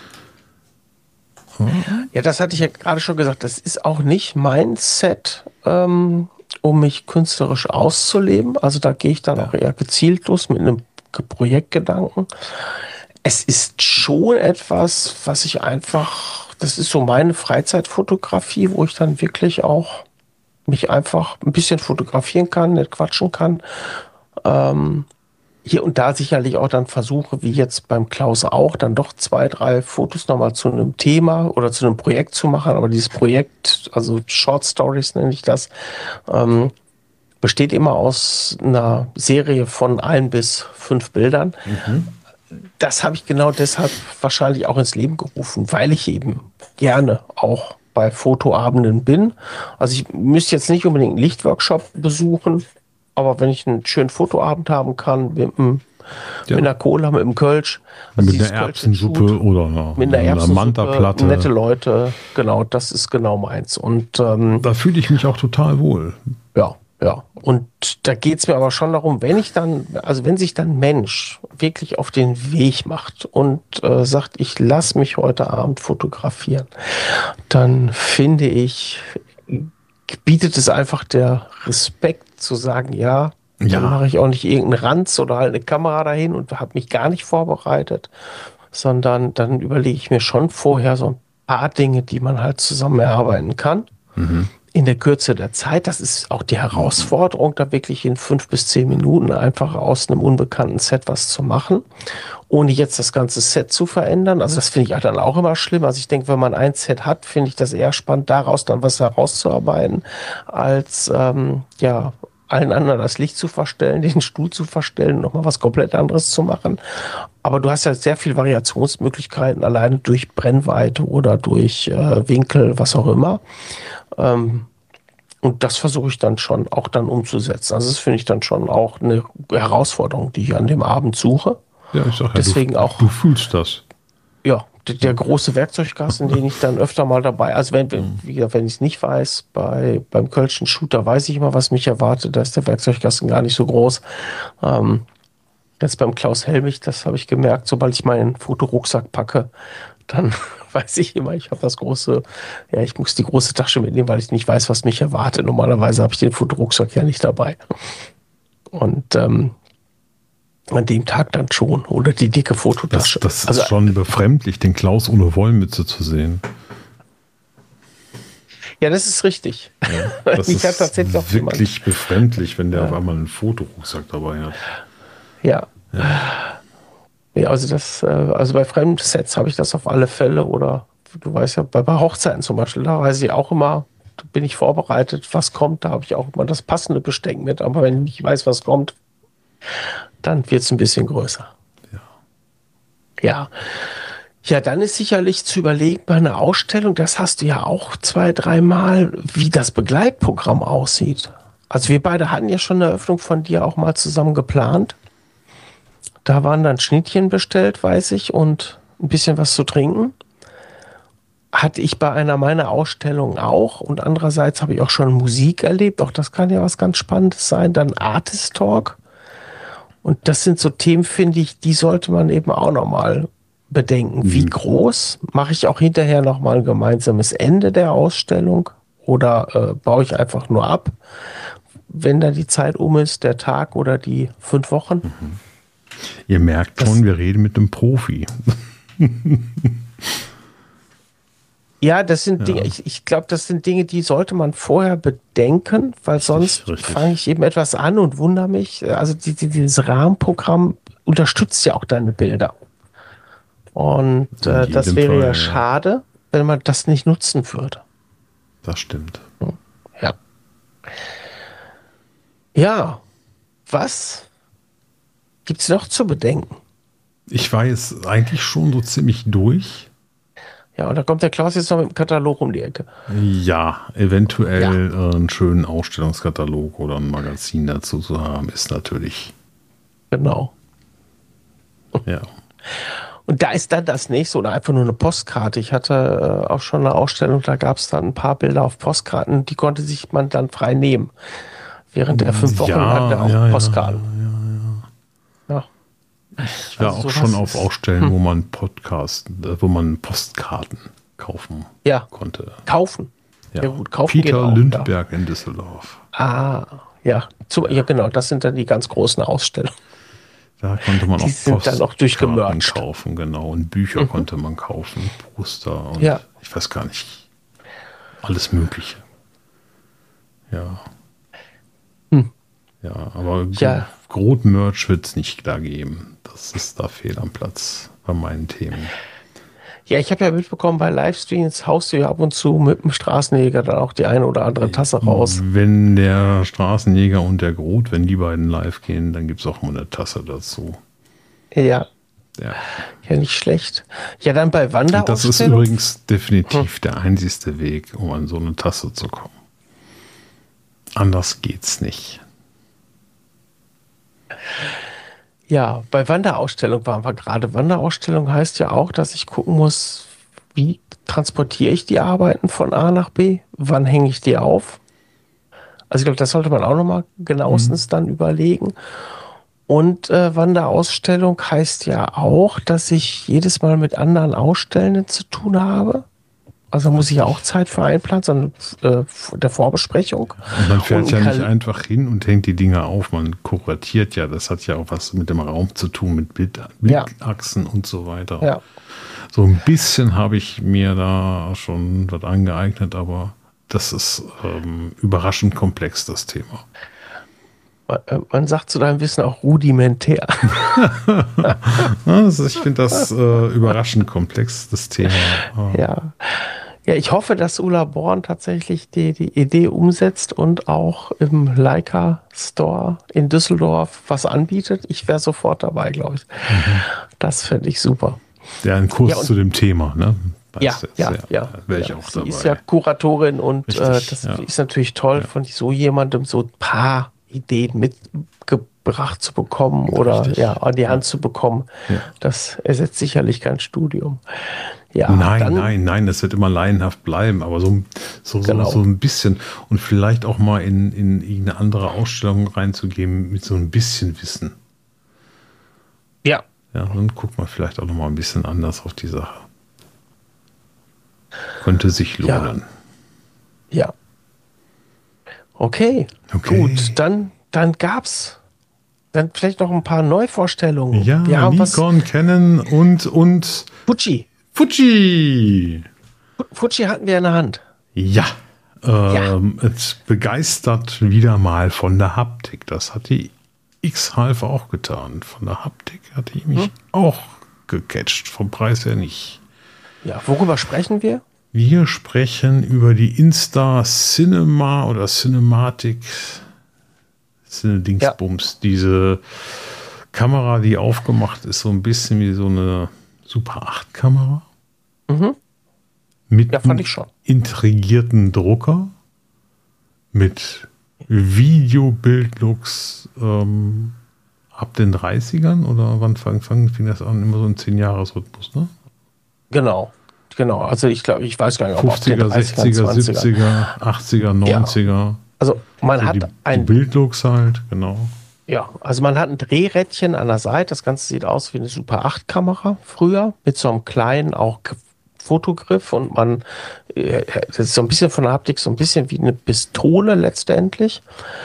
Ja, das hatte ich ja gerade schon gesagt. Das ist auch nicht mein Set, ähm, um mich künstlerisch auszuleben. Also da gehe ich dann Ja. auch eher gezielt los mit einem Ge- Projektgedanken. Es ist schon etwas, was ich einfach, das ist so meine Freizeitfotografie, wo ich dann wirklich auch mich einfach ein bisschen fotografieren kann, nicht quatschen kann. Ähm, hier und da sicherlich auch dann versuche, wie jetzt beim Klaus auch, dann doch zwei, drei Fotos nochmal zu einem Thema oder zu einem Projekt zu machen. Aber dieses Projekt, also Short Stories nenne ich das, ähm, besteht immer aus einer Serie von ein bis fünf Bildern. das habe ich genau deshalb wahrscheinlich auch ins Leben gerufen, weil ich eben gerne auch bei Fotoabenden bin. Also ich müsste jetzt nicht unbedingt einen Lichtworkshop besuchen, aber wenn ich einen schönen Fotoabend haben kann, mit, einem, Ja. mit einer Cola, mit einem Kölsch, also Mit dieses einer Kölsch in Schut, Erbsensuppe oder einer, mit einer einer Erbsensuppe, Manta-Platte. nette Leute, genau, das ist genau meins. Und ähm, Da fühle ich mich auch total wohl. ja, ja. Und da geht es mir aber schon darum, wenn ich dann, also wenn sich dann ein Mensch wirklich auf den Weg macht und äh, sagt, ich lasse mich heute Abend fotografieren, dann finde ich, bietet es einfach der Respekt zu sagen, ja, Ja. dann mache ich auch nicht irgendeinen Ranz oder halt eine Kamera dahin und habe mich gar nicht vorbereitet, sondern dann überlege ich mir schon vorher so ein paar Dinge, die man halt zusammen erarbeiten kann. Mhm. In der Kürze der Zeit, das ist auch die Herausforderung, da wirklich in fünf bis zehn Minuten einfach aus einem unbekannten Set was zu machen, ohne jetzt das ganze Set zu verändern. Also das finde ich dann auch immer schlimm. Also ich denke, wenn man ein Set hat, finde ich das eher spannend, daraus dann was herauszuarbeiten, als ähm, ja allen anderen das Licht zu verstellen, den Stuhl zu verstellen, nochmal was komplett anderes zu machen. Aber du hast ja sehr viel Variationsmöglichkeiten, alleine durch Brennweite oder durch äh, Winkel, was auch immer. Ähm, und das versuche ich dann schon auch dann umzusetzen. Also das finde ich dann schon auch eine Herausforderung, die ich an dem Abend suche. Ja, ich sag ja, Deswegen du, auch, du fühlst das. ja, der, der große Werkzeugkasten, den ich dann öfter mal dabei, also wenn, wenn, wie gesagt, wenn ich es nicht weiß, bei, beim Kölschen Shooter weiß ich immer, was mich erwartet. Da ist der Werkzeugkasten gar nicht so groß. Ähm, jetzt beim Klaus Helmich, das habe ich gemerkt, sobald ich meinen Fotorucksack packe, dann weiß ich immer, ich habe das große, ja, ich muss die große Tasche mitnehmen, weil ich nicht weiß, was mich erwartet. Normalerweise habe ich den Fotorucksack ja nicht dabei. Und ähm, an dem Tag dann schon. Oder die dicke Das, Fototasche. das ist also, schon befremdlich, den Klaus ohne Wollmütze zu sehen. ja, das ist richtig. Ja, das Mich hat ist tatsächlich auch jemand- wirklich befremdlich, wenn der Ja. auf einmal einen Fotorucksack dabei hat. Ja. Ja, also das, äh, also bei Fremdsets habe ich das auf alle Fälle. Oder du weißt ja, bei, bei Hochzeiten zum Beispiel, da weiß ich auch immer, da bin ich vorbereitet, was kommt, da habe ich auch immer das passende Besteck mit. Aber wenn ich nicht weiß, was kommt, dann wird es ein bisschen größer. Ja. Ja. Ja, dann ist sicherlich zu überlegen bei einer Ausstellung, das hast du ja auch zwei, dreimal, wie das Begleitprogramm aussieht. Also wir beide hatten ja schon eine Eröffnung von dir auch mal zusammen geplant. Da waren dann Schnittchen bestellt, weiß ich, und ein bisschen was zu trinken. Hatte ich bei einer meiner Ausstellungen auch. Und andererseits habe ich auch schon Musik erlebt. Auch das kann ja was ganz Spannendes sein. Dann Artist Talk. Und das sind so Themen, finde ich, die sollte man eben auch nochmal bedenken. Wie groß? Mache ich auch hinterher nochmal ein gemeinsames Ende der Ausstellung? Oder äh, baue ich einfach nur ab, wenn da die Zeit um ist, der Tag oder die fünf Wochen? Ihr merkt Das- schon, wir reden mit einem Profi. Ja, das sind Dinge, ich, ich glaube, das sind Dinge, die sollte man vorher bedenken, weil sonst richtig. fange ich eben etwas an und wundere mich. Also die, die, dieses Rahmenprogramm unterstützt ja auch deine Bilder. Und In äh, das jedem wäre Fall, ja ja. schade, wenn man das nicht nutzen würde. Das stimmt. Ja. Ja, was gibt's noch zu bedenken? Ich war jetzt eigentlich schon so ziemlich durch. Ja, und da kommt der Klaus jetzt noch mit dem Katalog um die Ecke. Ja, eventuell äh, einen schönen Ausstellungskatalog oder ein Magazin dazu zu haben, ist natürlich, Genau. ja. Und da ist dann das nächste oder einfach nur eine Postkarte. Ich hatte äh, auch schon eine Ausstellung, da gab es dann ein paar Bilder auf Postkarten, die konnte sich man dann frei nehmen. Während der fünf Wochen Ja, lang da auch ja, ja, Postkarten. Ja. Ich war Also auch sowas schon auf ist- Ausstellen, wo man Podcast, äh, wo man Postkarten kaufen Ja, konnte. kaufen. Ja, Ja, gut, kaufen geht Peter auch, Lindbergh in Düsseldorf. Ah, ja. Zum, ja, genau, das sind dann die ganz großen Ausstellungen. Da konnte man Die auch sind dann auch durchgemercht. kaufen, genau. Und Bücher konnte man kaufen, Poster und Ja. ich weiß gar nicht, alles Mögliche. Ja. Hm. Ja, aber Ja. Grot-Merch wird es nicht da geben. Das ist da fehl am Platz bei meinen Themen. Ja, ich habe ja mitbekommen, bei Livestreams haust du ja ab und zu mit dem Straßenjäger dann auch die eine oder andere Tasse raus. Wenn der Straßenjäger und der Groth, wenn die beiden live gehen, dann gibt es auch mal eine Tasse dazu. Ja, Ja. Ja, nicht schlecht. Ja, dann bei Und Wanderausstellung. das ist übrigens definitiv hm. der einzigste Weg, um an so eine Tasse zu kommen. Anders geht's nicht. Ja, bei Wanderausstellung waren wir gerade. Wanderausstellung heißt ja auch, dass ich gucken muss, wie transportiere ich die Arbeiten von A nach B? Wann hänge ich die auf? Also ich glaube, das sollte man auch nochmal genauestens mhm. dann überlegen. Und äh, Wanderausstellung heißt ja auch, dass ich jedes Mal mit anderen Ausstellenden zu tun habe. Also muss ich ja auch Zeit für einplanen, sondern äh, der Vorbesprechung. Und man fährt und ja nicht einfach hin und hängt die Dinge auf. Man kuratiert ja. Das hat ja auch was mit dem Raum zu tun, mit Bild, Bildachsen ja. und so weiter. Ja. So ein bisschen habe ich mir da schon was angeeignet, aber das ist ähm, überraschend komplex, das Thema. Man sagt zu deinem Wissen auch rudimentär. Also ich finde das äh, überraschend komplex, das Thema. Ja. Ja, ich hoffe, dass Ulla Born tatsächlich die, die Idee umsetzt und auch im Leica Store in Düsseldorf was anbietet. Ich wäre sofort dabei, glaube ich. Mhm. Das fände ich super. Ja, ein Kurs ja, zu dem Thema, ne? Ja, ja, ja, ja. Wäre ich ja. auch dabei. Sie ist ja Kuratorin und Richtig, äh, das ja. ist natürlich toll, ja. von so jemandem so ein paar Ideen mitgebracht zu bekommen oder Richtig. ja an die Hand zu bekommen. Ja. Das ersetzt sicherlich kein Studium. Ja, nein, dann, nein, nein, das wird immer laienhaft bleiben, aber so, so, genau. so, so ein bisschen und vielleicht auch mal in, in irgendeine andere Ausstellung reinzugehen mit so ein bisschen Wissen. Ja. Ja, dann guckt man vielleicht auch noch mal ein bisschen anders auf die Sache. Könnte sich lohnen. Ja. ja. Okay. okay, gut, dann, dann gab's dann vielleicht noch ein paar Neuvorstellungen. Ja, Wir haben Nikon, was, Canon und, und Fuji. Fuji. Fuji hatten wir in der Hand. Ja, ähm, ja. Es begeistert wieder mal von der Haptik. Das hat die X-Half auch getan. Von der Haptik hat die mich hm. auch gecatcht. Vom Preis her nicht. Ja, worüber sprechen wir? Wir sprechen über die Insta Cinema oder Cinematic Cine-Dingsbums. Ja. Diese Kamera, die aufgemacht ist, so ein bisschen wie so eine Super acht Kamera. Mhm. Mit ja, fand ich schon. Integrierten Drucker. Mit Videobildlooks ähm, ab den dreißigern oder wann fangen fang, fing das an? Immer so ein zehn-Jahres-Rhythmus, ne? Genau. Genau, also ich glaube, ich weiß gar nicht, ob fünfziger, sechziger, siebziger, achtziger, neunziger. Ja. Also man also hat die, ein die Bildlooks halt, genau. Ja, also man hat ein Drehrädchen an der Seite. Das Ganze sieht aus wie eine Super acht Kamera früher mit so einem kleinen auch Fotogriff und man, das ist so ein bisschen von der Haptik so ein bisschen wie eine Pistole letztendlich,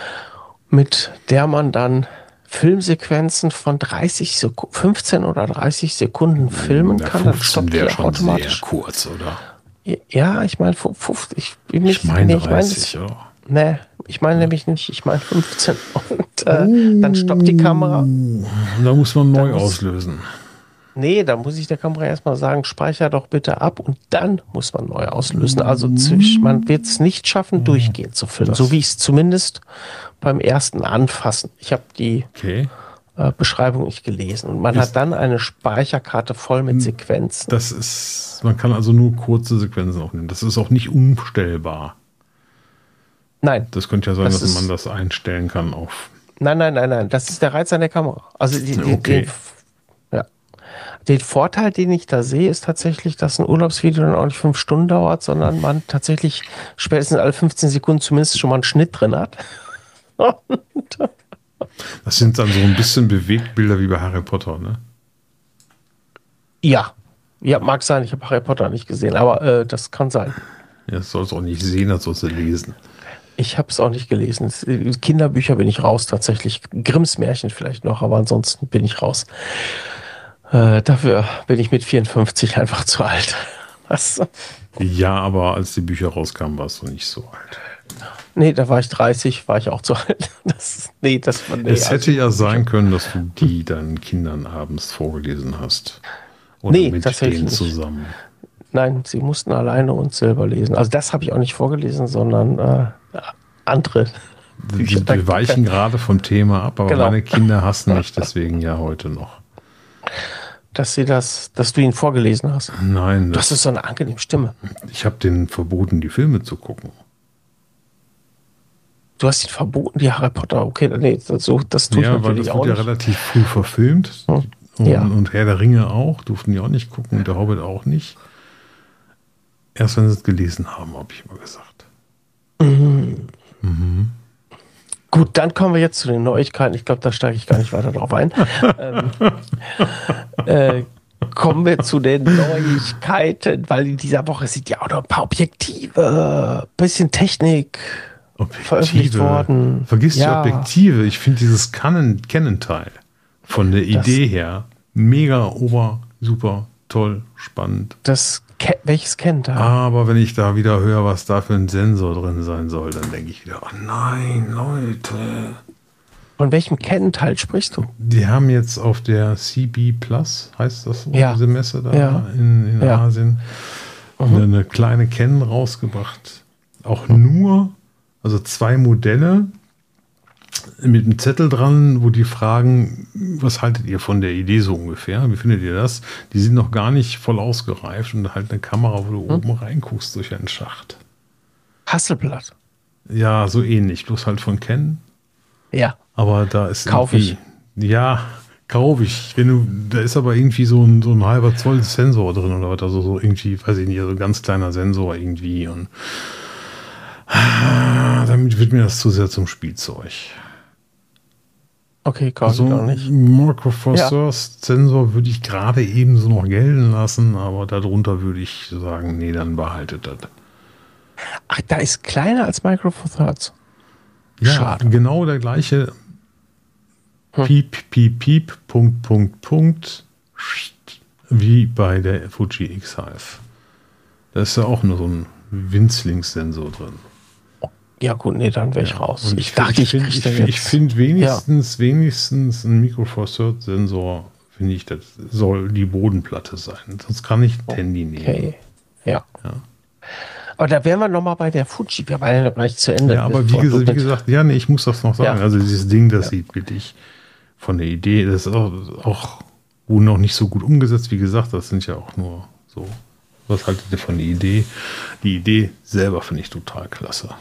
mit der man dann Filmsequenzen von dreißig Sekunden, fünfzehn oder dreißig Sekunden filmen kann. Das stoppt ja automatisch. Sehr kurz, oder? Ja, ich meine, ich, ich, ich meine dreißig, ja. Nee, ich meine nämlich nicht, ich meine fünfzehn. Und äh, oh, dann stoppt die Kamera. Da muss man neu muss, auslösen. Nee, da muss ich der Kamera erstmal sagen, speicher doch bitte ab und dann muss man neu auslösen. Also zwischen, man wird es nicht schaffen, durchgehend zu filmen. Das so wie ich es zumindest beim ersten Anfassen. Ich habe die okay. äh, Beschreibung nicht gelesen. Und man ist, hat dann eine Speicherkarte voll mit Sequenzen. Das ist, man kann also nur kurze Sequenzen aufnehmen. Das ist auch nicht umstellbar. Nein. Das könnte ja sein, das dass man das einstellen kann auf. Nein, nein, nein, nein. Das ist der Reiz an der Kamera. Also die, die, okay. den, ja. Den Vorteil, den ich da sehe, ist tatsächlich, dass ein Urlaubsvideo dann auch nicht fünf Stunden dauert, sondern man tatsächlich spätestens alle fünfzehn Sekunden zumindest schon mal einen Schnitt drin hat. Das sind dann so ein bisschen Bewegtbilder wie bei Harry Potter, ne? Ja. Ja, mag sein. Ich habe Harry Potter nicht gesehen, aber äh, das kann sein. Ja, das sollst du auch nicht sehen, das sollst du lesen. Ich habe es auch nicht gelesen. Kinderbücher bin ich raus tatsächlich. Grimms Märchen vielleicht noch, aber ansonsten bin ich raus. Äh, dafür bin ich mit vierundfünfzig einfach zu alt. Was? Ja, aber als die Bücher rauskamen, warst du nicht so alt. Nee, da war ich dreißig, war ich auch zu alt. Das, nee, das war, nee, es hätte also, ja sein können, dass du die deinen Kindern abends vorgelesen hast. Oder nee, mit tatsächlich denen zusammen. Nicht. Nein, sie mussten alleine uns selber lesen. Also das habe ich auch nicht vorgelesen, sondern äh, andere. Wir, wir weichen gerade vom Thema ab, aber genau. Meine Kinder hassen mich deswegen ja heute noch. dass sie das, dass du ihn vorgelesen hast. Nein. Das, das ist so eine angenehme Stimme. Ich habe denen verboten, die Filme zu gucken. Du hast ihn verboten, die Harry Potter. Okay, nee, das, so, das tue ich ja, natürlich weil das auch wird nicht. ja relativ früh verfilmt. Hm. Und, Ja. und Herr der Ringe auch. Durften die auch nicht gucken und der Hobbit auch nicht. Erst wenn sie es gelesen haben, habe ich mal gesagt. Mhm. Mhm. Gut, dann kommen wir jetzt zu den Neuigkeiten. Ich glaube, da steige ich gar nicht weiter drauf ein. ähm, äh, kommen wir zu den Neuigkeiten, weil in dieser Woche sind ja auch noch ein paar Objektive, bisschen Technik veröffentlicht worden. Vergiss Ja. die Objektive. Ich finde dieses Canon- Canon-Teil von der Das- Idee her mega, ober, super, toll, spannend. Das, Ke- welches kennt er? Aber wenn ich da wieder höre, was da für ein Sensor drin sein soll, dann denke ich wieder, oh nein, Leute. Von welchem Kennteil sprichst du? Die haben jetzt auf der C B Plus, heißt das so, Ja. diese Messe da Ja. in, in Ja. Asien, Mhm. eine, eine kleine Canon rausgebracht. Auch nur, also zwei Modelle mit einem Zettel dran, wo die fragen, was haltet ihr von der Idee so ungefähr? Wie findet ihr das? Die sind noch gar nicht voll ausgereift und halt eine Kamera, wo du Hm. oben reinguckst durch einen Schacht. Hasselblatt. Ja, so ähnlich, bloß halt von Canon. Ja. Aber da ist Kauf irgendwie- Ja, kaufe ich. Wenn du, da ist aber irgendwie so ein, so ein halber Zoll Sensor drin oder was, also so irgendwie, weiß ich nicht, so ein ganz kleiner Sensor irgendwie und ah, damit wird mir das zu sehr zum Spielzeug. Okay, kaufe So ich auch ein nicht. Micro Four Thirds Sensor würde ich gerade eben so noch gelten lassen, aber darunter würde ich sagen, nee, dann behaltet das. Ach, da ist kleiner als Micro Four Thirds. Ja, Schade. genau der gleiche Hm. Piep, Piep, Piep, Punkt, Punkt, Punkt, wie bei der Fuji X-Hive. Da ist ja auch nur so ein Winzlingssensor drin. Ja gut, nee, dann wäre ich raus. Und Ich, dachte, ich finde kriege da ich, jetzt... ich find wenigstens, wenigstens ein Micro Four Thirds Sensor, finde ich, das soll die Bodenplatte sein. Sonst kann ich ein Handy nehmen. Okay, ja. Ja. Aber da wären wir nochmal bei der Fuji. Wir waren ja noch gleich zu Ende. Ja, aber wie, ges wie gesagt, ja, nee, ich muss das noch sagen. Ja. Also dieses Ding, das Ja. sieht wirklich von der Idee, das ist auch, auch wohl noch nicht so gut umgesetzt. Wie gesagt, das sind ja auch nur so, was haltet ihr von der Idee? Die Idee selber finde ich total klasse.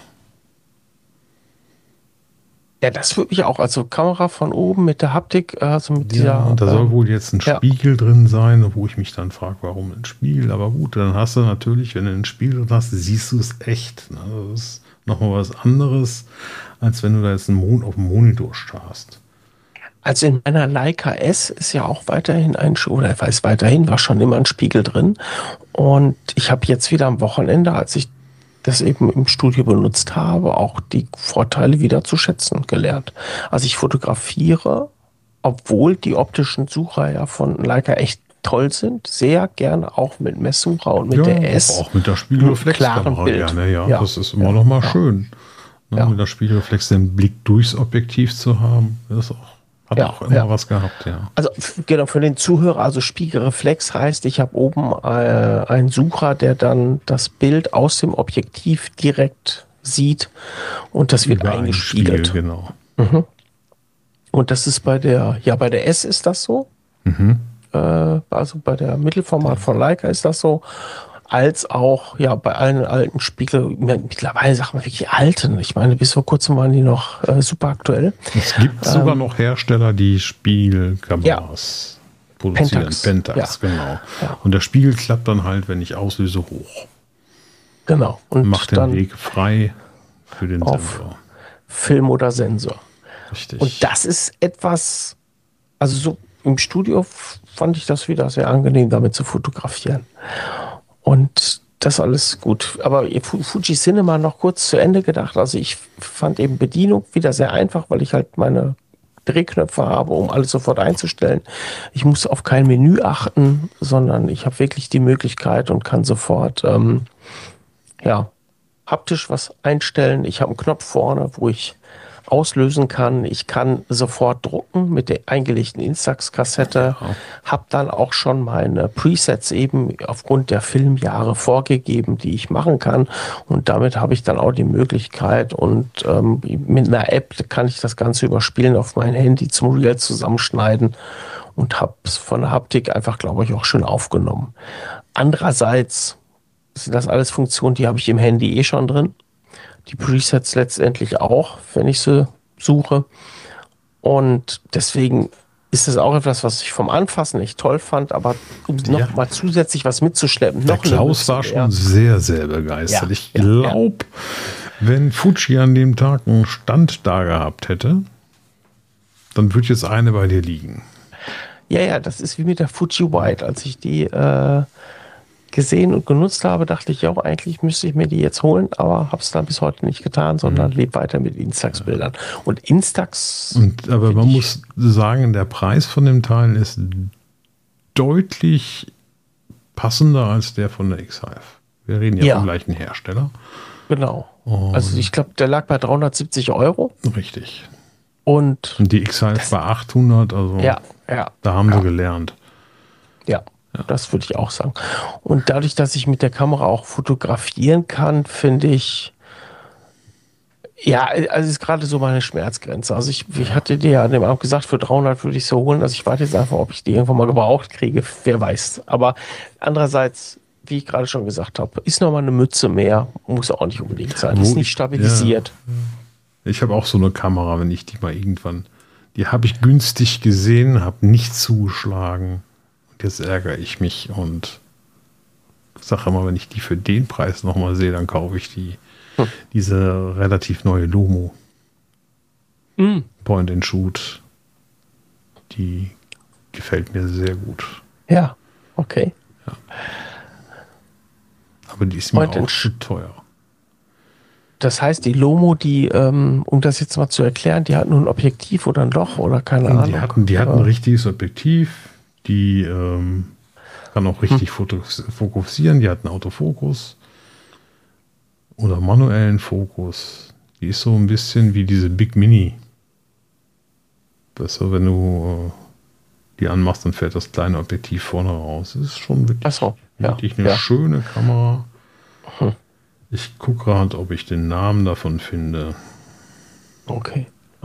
Ja, das würde mich auch, also Kamera von oben mit der Haptik, also mit Ja, dieser... und da soll ähm, wohl jetzt ein ja. Spiegel drin sein, wo ich mich dann frage, warum ein Spiegel? Aber gut, dann hast du natürlich, wenn du ein Spiegel drin hast, siehst du es echt. Ne? Das ist nochmal was anderes, als wenn du da jetzt einen Mon auf dem Monitor starrst. Also in meiner Leica S ist ja auch weiterhin ein, Sch- oder ich weiß weiterhin, war schon immer ein Spiegel drin. Und ich habe jetzt wieder am Wochenende, als ich das eben im Studio benutzt habe, auch die Vorteile wieder zu schätzen gelernt. Also ich fotografiere, obwohl die optischen Sucher ja von Leica echt toll sind, sehr gerne auch mit Messsucher und mit ja, der S. auch mit der klaren Spiegelreflexkamera Bild. gerne, ja, Ja. das ist immer Ja. noch mal Ja. schön. Ne, Ja. Mit der Spiegelreflex den Blick durchs Objektiv zu haben, das auch, hat Ja, auch immer ja. was gehabt, ja. Also f- genau, für den Zuhörer, also Spiegelreflex heißt, ich habe oben äh, einen Sucher, der dann das Bild aus dem Objektiv direkt sieht und das wird Über einen eingespiegelt. Spiegel, genau. Und das ist bei der, ja, bei der S ist das so. Mhm. Äh, also bei der Mittelformat von Leica ist das so. Als auch, ja, bei allen alten Spiegel, mittlerweile sagt man wirklich alten. Ich meine, bis vor kurzem waren die noch äh, super aktuell. Es gibt sogar noch Hersteller, die Spiegelkameras produzieren. Pentax. Pentax, Ja. genau. Ja. Und der Spiegel klappt dann halt, wenn ich auslöse, hoch. Genau. Und Macht den dann Weg frei für den auf Sensor. Film oder Sensor. Richtig. Und das ist etwas, also so im Studio f- fand ich das wieder sehr angenehm, damit zu fotografieren. Und das alles gut. Aber Fu- Fuji Cinema noch kurz zu Ende gedacht. Also ich fand eben Bedienung wieder sehr einfach, weil ich halt meine Drehknöpfe habe, um alles sofort einzustellen. Ich muss auf kein Menü achten, sondern ich habe wirklich die Möglichkeit und kann sofort ähm, ja, haptisch was einstellen. Ich habe einen Knopf vorne, wo ich auslösen kann. Ich kann sofort drucken mit der eingelegten Instax-Kassette. Ja. Habe dann auch schon meine Presets eben aufgrund der Filmjahre vorgegeben, die ich machen kann. Und damit habe ich dann auch die Möglichkeit und ähm, mit einer App kann ich das Ganze überspielen auf mein Handy zum Reel zusammenschneiden und habe es von der Haptik einfach, glaube ich, auch schön aufgenommen. Andererseits sind das alles Funktionen, die habe ich im Handy eh schon drin. Die Presets letztendlich auch, wenn ich sie suche. Und deswegen ist es auch etwas, was ich vom Anfassen echt toll fand, aber um noch Ja. mal zusätzlich was mitzuschleppen. Der Noch eine Klaus Mütze war mehr. schon sehr, sehr begeistert. Ja, Ich ja, glaube, wenn Fuji an dem Tag einen Stand da gehabt hätte, dann würde jetzt eine bei dir liegen. Ja, ja, das ist wie mit der Fuji White. Als ich die äh, gesehen und genutzt habe, dachte ich auch, eigentlich müsste ich mir die jetzt holen, aber habe es dann bis heute nicht getan, sondern lebe weiter mit Instax-Bildern. Und Instax... Und, aber man ich- muss sagen, der Preis von dem Teil ist deutlich passender als der von der X-Hive. Wir reden ja, Ja. vom gleichen Hersteller. Genau. Und Also ich glaube, der lag bei dreihundertsiebzig Euro. richtig. Und Und die X-Hive war achthundert, also ja, ja, da haben ja. sie gelernt. ja, das würde ich auch sagen. Und dadurch, dass ich mit der Kamera auch fotografieren kann, finde ich, ja, also ist gerade so meine Schmerzgrenze. Also ich, ich hatte dir ja an dem Abend gesagt, für dreihundert würde ich so holen. Also ich warte jetzt einfach, ob ich die irgendwann mal gebraucht kriege. Wer weiß. Aber andererseits, wie ich gerade schon gesagt habe, ist noch mal eine Mütze mehr. Muss auch nicht unbedingt sein. Wo Ist nicht ich- stabilisiert. Ich habe auch so eine Kamera, wenn ich die mal irgendwann, die habe ich günstig gesehen, habe nicht zugeschlagen. Und jetzt ärgere ich mich und sage immer, wenn ich die für den Preis nochmal sehe, dann kaufe ich die. Hm. Diese relativ neue Lomo Mhm. Point and Shoot, die gefällt mir sehr gut. Ja, okay. Aber die ist mir Point auch and zu teuer. Das heißt, die Lomo, die, ähm, um das jetzt mal zu erklären, die hat nur ein Objektiv oder ein Loch oder keine Ahnung. Die hatten, die hatten ein Ja. richtiges Objektiv, die ähm, kann auch richtig fotos- fokussieren, die hat einen Autofokus oder manuellen Fokus. Die ist so ein bisschen wie diese Big Mini. Weißt du, wenn du äh, die anmachst, dann fährt das kleine Objektiv vorne raus. Das ist schon wirklich, Ach so, ja, wirklich eine ja. schöne Kamera. Hm. Ich gucke gerade, ob ich den Namen davon finde. Okay.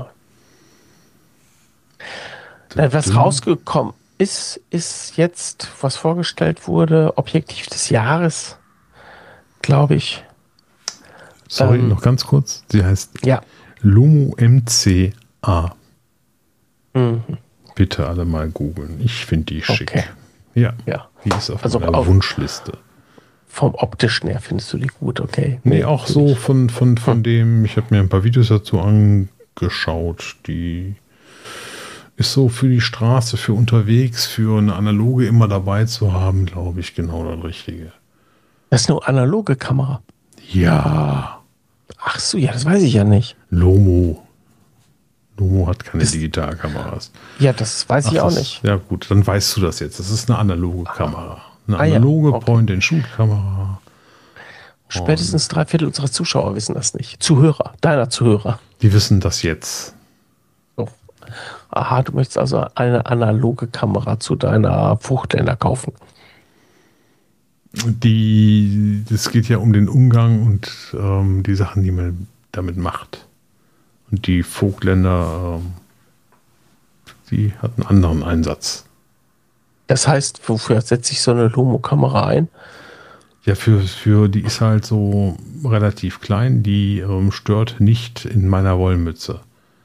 Nein, was rausgekommen ist, ist jetzt, was vorgestellt wurde, Objektiv des Jahres, glaube ich. Sorry, ähm, noch ganz kurz. Sie heißt Ja. Lomo M C A. Mhm. Bitte alle mal googeln. Ich finde die schick. Okay. Ja, Ja. die ist auf Also meiner auf- Wunschliste. Vom optischen her findest du die gut, okay. Nee, auch so von, von, von dem, ich habe mir ein paar Videos dazu angeschaut, die ist so für die Straße, für unterwegs, für eine analoge immer dabei zu haben, glaube ich, genau das Richtige. Das ist eine analoge Kamera. Ja, Ach so, ja, das weiß ich ja nicht. Lomo. Lomo hat keine Das- Digitalkameras. Ja, das weiß ich Ach, auch das, nicht. Ja gut, dann weißt du das jetzt. Das ist eine analoge Kamera. Eine Ah, ja. analoge Okay. Point-and-Shoot-Kamera. Spätestens drei Viertel unserer Zuschauer wissen das nicht. Zuhörer, deiner Zuhörer. Die wissen das jetzt. So. Aha, du möchtest also eine analoge Kamera zu deiner Fruchtländer kaufen. Die, es geht ja um den Umgang und ähm, die Sachen, die man damit macht. Und die Vogtländer, ähm, die hat einen anderen Einsatz. Das heißt, wofür setze ich so eine Lomo-Kamera ein? Ja, für, für die ist halt so relativ klein, die ähm, stört nicht in meiner Wollmütze.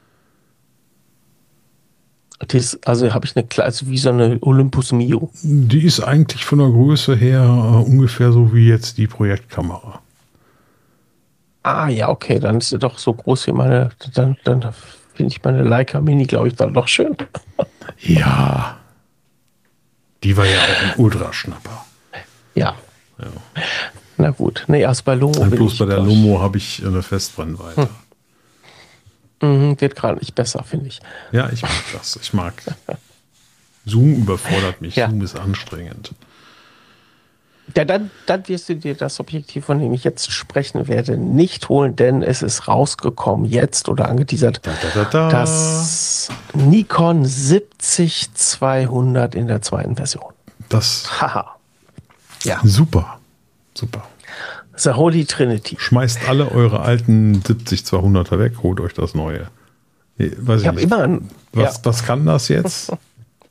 Das, also habe ich eine kleine, also wie so eine Olympus Mio. Die ist eigentlich von der Größe her äh, ungefähr so wie jetzt die Projektkamera. Ah ja, okay, dann ist sie doch so groß wie meine, dann, dann finde ich meine Leica Mini, glaube ich, dann doch schön. Ja. Die war ja auch ein Ultraschnapper. Ja. Ja. Na gut. Nee, also bei Lomo Und bin bloß ich bei der doch- Lomo habe ich eine Festbrennweite. Hm. Mhm, wird gerade nicht besser, finde ich. Ja, ich mag das. Ich mag. Zoom überfordert mich. Ja. Zoom ist anstrengend. Ja, dann, dann wirst du dir das Objektiv, von dem ich jetzt sprechen werde, nicht holen, denn es ist rausgekommen jetzt oder angeteasert, Da, da, da, da. das Nikon siebzig zweihundert in der zweiten Version. Das Haha. Ja, super. Super. The Holy Trinity. Schmeißt alle eure alten siebzig zweihunderter weg, holt euch das neue. Nee, weiß Ich habe nicht. immer ein, Was, ja, was kann das jetzt?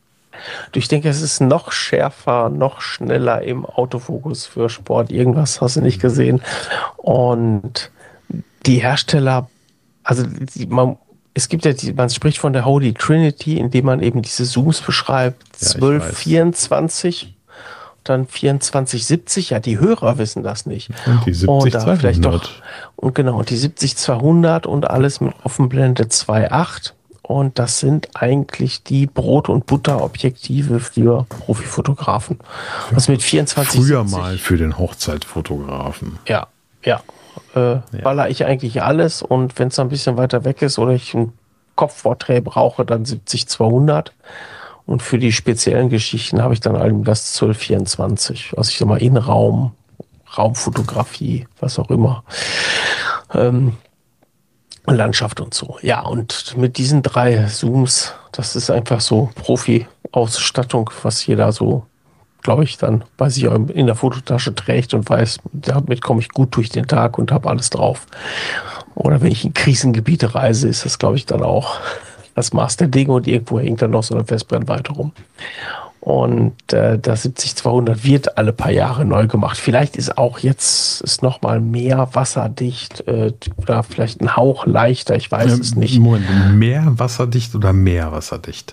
Du, ich denke, es ist noch schärfer, noch schneller im Autofokus für Sport. Irgendwas hast du nicht gesehen. Und die Hersteller, also die, man, es gibt ja, die, man spricht von der Holy Trinity, indem man eben diese Zooms beschreibt. Ja, ich zwölf, weiß. vierundzwanzig, dann vierundzwanzig, siebzig. Ja, die Hörer wissen das nicht. Und die siebzig, da vielleicht doch, zweihundert. und genau, und die siebzig, zweihundert und alles mit Offenblende zwei Komma acht. Und das sind eigentlich die Brot- und Butterobjektive für Profifotografen. Was mit vierundzwanzig, Früher siebzig, mal für den Hochzeitfotografen. ja, ja, äh, Ja. baller ich eigentlich alles. Und wenn es ein bisschen weiter weg ist oder ich ein Kopfporträt brauche, dann siebzig, zweihundert. Und für die speziellen Geschichten habe ich dann eben das zwölf, vierundzwanzig. Also ich sag mal Innenraum, Raumfotografie, was auch immer. Ähm, Landschaft und so. Ja, und mit diesen drei Zooms, das ist einfach so Profi-Ausstattung, was jeder so, glaube ich, dann bei sich in der Fototasche trägt und weiß, damit komme ich gut durch den Tag und habe alles drauf. Oder wenn ich in Krisengebiete reise, ist das, glaube ich, dann auch das Maß der Dinge und irgendwo hängt dann noch so eine Festbrennweite rum. Und äh, das siebzig, zweihundert wird alle paar Jahre neu gemacht. Vielleicht ist auch jetzt ist noch mal mehr wasserdicht äh, oder vielleicht ein Hauch leichter, ich weiß Ähm, es nicht. Moment, mehr wasserdicht oder mehr wasserdicht?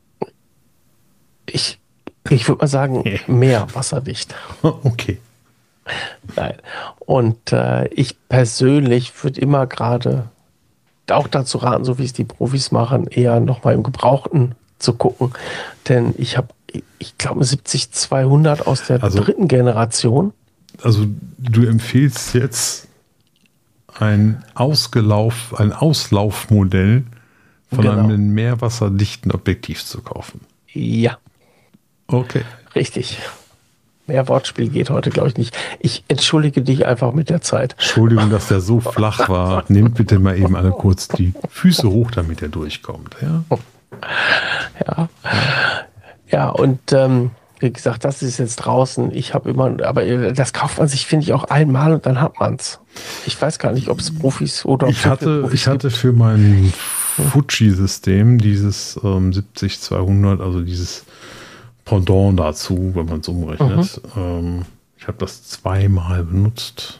Ich, ich würde mal sagen, mehr wasserdicht. Okay. Nein. Und äh, ich persönlich würde immer gerade auch dazu raten, so wie es die Profis machen, eher noch mal im Gebrauchten zu gucken. Denn ich habe, ich glaube, siebzig, zweihundert aus der Also- dritten Generation. Also du empfiehlst jetzt ein Ausgelauf, ein Auslaufmodell von Genau. einem meerwasserdichten Objektiv zu kaufen. Ja, Okay. richtig. Mehr Wortspiel geht heute, glaube ich, nicht. Ich entschuldige dich einfach mit der Zeit. Entschuldigung, dass der so flach war. Nehmt bitte mal eben alle kurz die Füße hoch, damit er durchkommt. Ja? Ja, ja und ähm, wie gesagt, das ist jetzt draußen. Ich habe immer, aber das kauft man sich, finde ich, auch einmal und dann hat man es. Ich weiß gar nicht, ob es Profis oder ob Ich hatte, ich hatte für mein Fuji-System dieses ähm, siebzig, zweihundert, also dieses Pendant dazu, wenn man es umrechnet. Mhm. Ähm, ich habe das zweimal benutzt.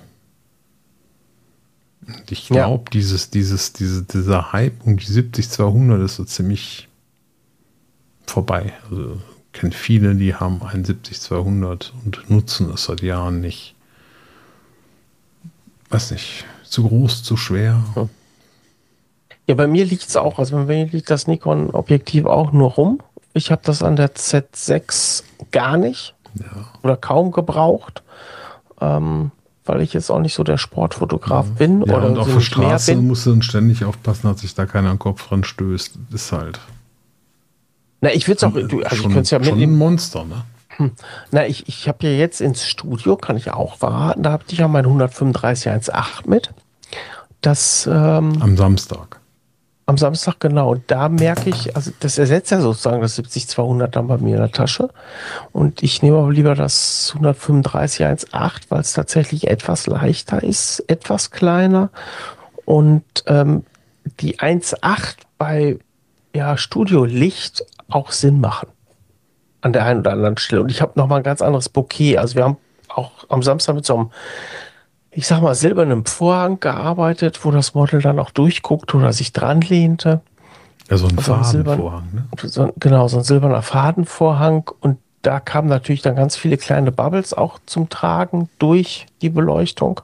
Und ich Ja. glaube, dieses, dieses, diese, dieser Hype um die siebzig, zweihundert ist so ziemlich vorbei. Also ich kenne viele, die haben einen siebzig, zweihundert und nutzen es seit Jahren nicht. Weiß nicht, zu groß, zu schwer. Ja, bei mir liegt es auch. Also bei mir liegt das Nikon-Objektiv auch nur rum. Ich habe das an der Z sechs gar nicht Ja. oder kaum gebraucht, ähm, weil ich jetzt auch nicht so der Sportfotograf bin Ja, oder und auf so der nicht mehr Straße bin. musst du dann ständig aufpassen, dass sich da keiner am Kopf dran stößt. Ist halt Na, ich würde es auch, du, also ich schon, könnte es ja schon ein mitnehmen. Monster, ne? Na, ich, ich habe ja jetzt ins Studio, kann ich auch verraten, da habe ich ja mein hundertfünfunddreißig eins Komma acht mit. Das ähm, Am Samstag. am Samstag, genau. Und da merke ich, also das ersetzt ja sozusagen das siebzig, zweihundert dann bei mir in der Tasche. Und ich nehme aber lieber das hundertfünfunddreißig eins Komma acht, weil es tatsächlich etwas leichter ist, etwas kleiner. Und ähm, die eins Komma acht bei ja, Studiolicht auch Sinn machen. An der einen oder anderen Stelle. Und ich habe nochmal ein ganz anderes Bouquet. Also wir haben auch am Samstag mit so einem, ich sag mal, silbernen Vorhang gearbeitet, wo das Model dann auch durchguckt oder sich dran lehnte. Ja, so ein Also ein Fadenvorhang, ne? So, genau, so ein silberner Fadenvorhang. Und da kamen natürlich dann ganz viele kleine Bubbles auch zum Tragen durch die Beleuchtung.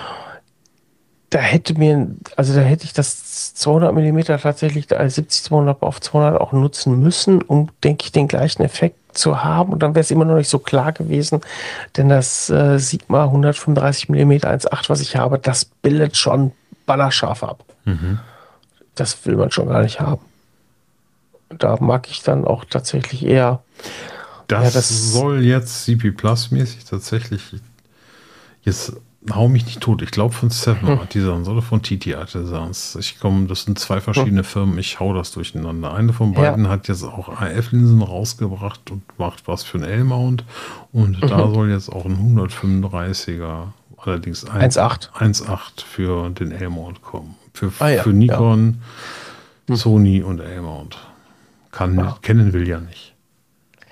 Da hätte mir, also da hätte ich das zweihundert Millimeter tatsächlich als siebzig, zweihundert auf zweihundert auch nutzen müssen, um, denke ich, den gleichen Effekt zu haben. Und dann wäre es immer noch nicht so klar gewesen, denn das äh, Sigma hundertfünfunddreißig Millimeter eins Komma acht, was ich habe, das bildet schon ballerscharf ab. Mhm. Das will man schon gar nicht haben. Da mag ich dann auch tatsächlich eher. Das, Ja, das- soll jetzt C P Plus mäßig tatsächlich, jetzt hau mich nicht tot, ich glaube von Seven Hm. Artisans oder von T T Artisans. Ich komme, das sind zwei verschiedene Firmen, ich hau das durcheinander. Eine von Ja. beiden hat jetzt auch A F-Linsen rausgebracht und macht was für einen L-Mount. Und da Mhm. soll jetzt auch ein hundertfünfunddreißiger, allerdings ein- eins Komma acht. eins Komma acht für den L-Mount kommen. Für, Ah ja, für Nikon, Hm. Sony und L-Mount. Kann, Ja. kennen will ja nicht.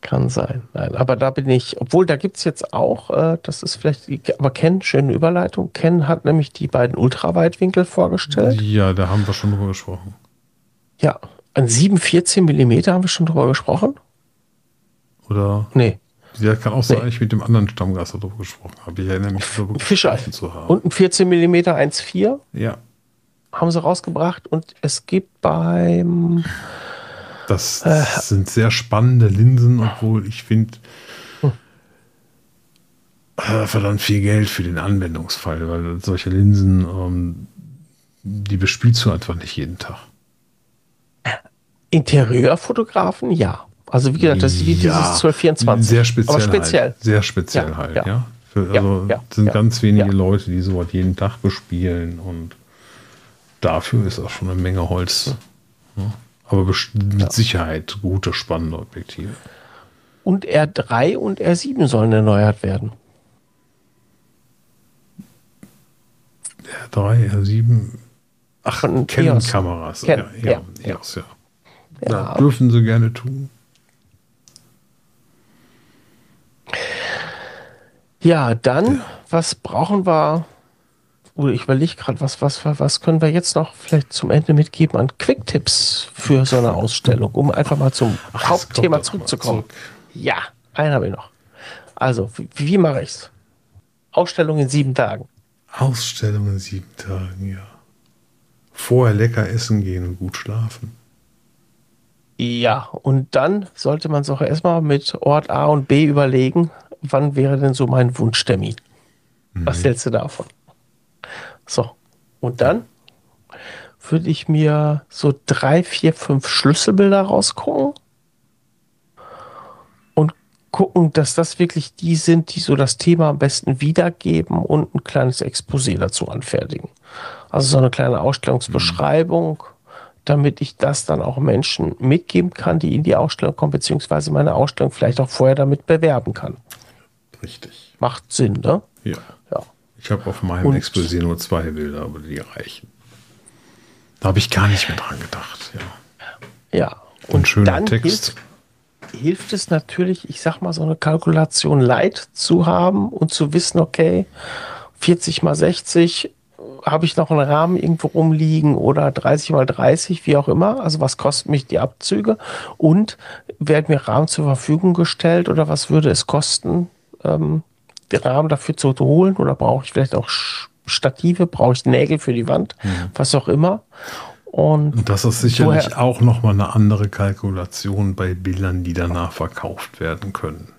Kann sein. Nein, aber da bin ich, obwohl da gibt es jetzt auch, äh, das ist vielleicht, aber Ken, schöne Überleitung. Ken hat nämlich die beiden Ultraweitwinkel vorgestellt. Ja, da haben wir schon drüber gesprochen. Ja, an sieben vierzehn Millimeter haben wir schon drüber gesprochen. Oder? Nee. Ja, kann auch sein, Nee. ich mit dem anderen Stammgast darüber gesprochen habe. Ich erinnere mich, darüber Fischer gesprochen zu haben. und ein vierzehn Millimeter eins Komma vier Ja, haben sie rausgebracht und es gibt beim das sind sehr spannende Linsen, obwohl ich finde, Hm. äh, verdammt viel Geld für den Anwendungsfall, weil solche Linsen, ähm, die bespielst du einfach nicht jeden Tag. Interieurfotografen, ja. Also wie gesagt, das ist wie Ja, dieses zwölf vierundzwanzig. Sehr speziell. Aber speziell. Halt. Sehr speziell Ja, halt, ja. ja. Für, Ja, also ja, sind ja, ganz wenige ja. Leute, die sowas jeden Tag bespielen und dafür ist auch schon eine Menge Holz. Ja. Aber best- mit Ja. Sicherheit gute, spannende Objektive. Und R drei und R sieben sollen erneuert werden. R drei, R sieben, ach, Von Canon-Kameras. Ken, ja, ja, ja, EOS, ja. Ja. Ja, dürfen sie gerne tun. Ja, dann, Ja. was brauchen wir? Oder ich überlege gerade, was, was, was können wir jetzt noch vielleicht zum Ende mitgeben an Quick-Tipps für so eine Ausstellung, um einfach mal zum Ach, jetzt Hauptthema kommt doch mal zurückzukommen. zurück. Ja, einen habe ich noch. Also, wie, wie mache ich's? Ausstellung in sieben Tagen. Ausstellung in sieben Tagen, ja. Vorher lecker essen gehen und gut schlafen. Ja, und dann sollte man sich auch erstmal mit Ort A und B überlegen, wann wäre denn so mein Wunschtermin? Was hältst du davon? So, und dann würde ich mir so drei, vier, fünf Schlüsselbilder rausgucken und gucken, dass das wirklich die sind, die so das Thema am besten wiedergeben und ein kleines Exposé dazu anfertigen. Also so eine kleine Ausstellungsbeschreibung, damit ich das dann auch Menschen mitgeben kann, die in die Ausstellung kommen, beziehungsweise meine Ausstellung vielleicht auch vorher damit bewerben kann. Richtig. Macht Sinn, ne? Ja. Ja. Ich habe auf meinem Und- Exposé nur zwei Bilder, aber die reichen. Da habe ich gar nicht mehr dran gedacht. Ja. Ja. Und schöner dann Text. Hilft, hilft es natürlich, ich sag mal, so eine Kalkulation light zu haben und zu wissen, okay, vierzig mal sechzig, habe ich noch einen Rahmen irgendwo rumliegen oder dreißig mal dreißig, wie auch immer. Also was kosten mich die Abzüge und werden mir Rahmen zur Verfügung gestellt oder was würde es kosten, ähm, den Rahmen dafür zu holen oder brauche ich vielleicht auch Sch- Stative, brauche ich Nägel für die Wand, was auch immer. Und Und das ist sicherlich woher- auch nochmal eine andere Kalkulation bei Bildern, die danach verkauft werden können.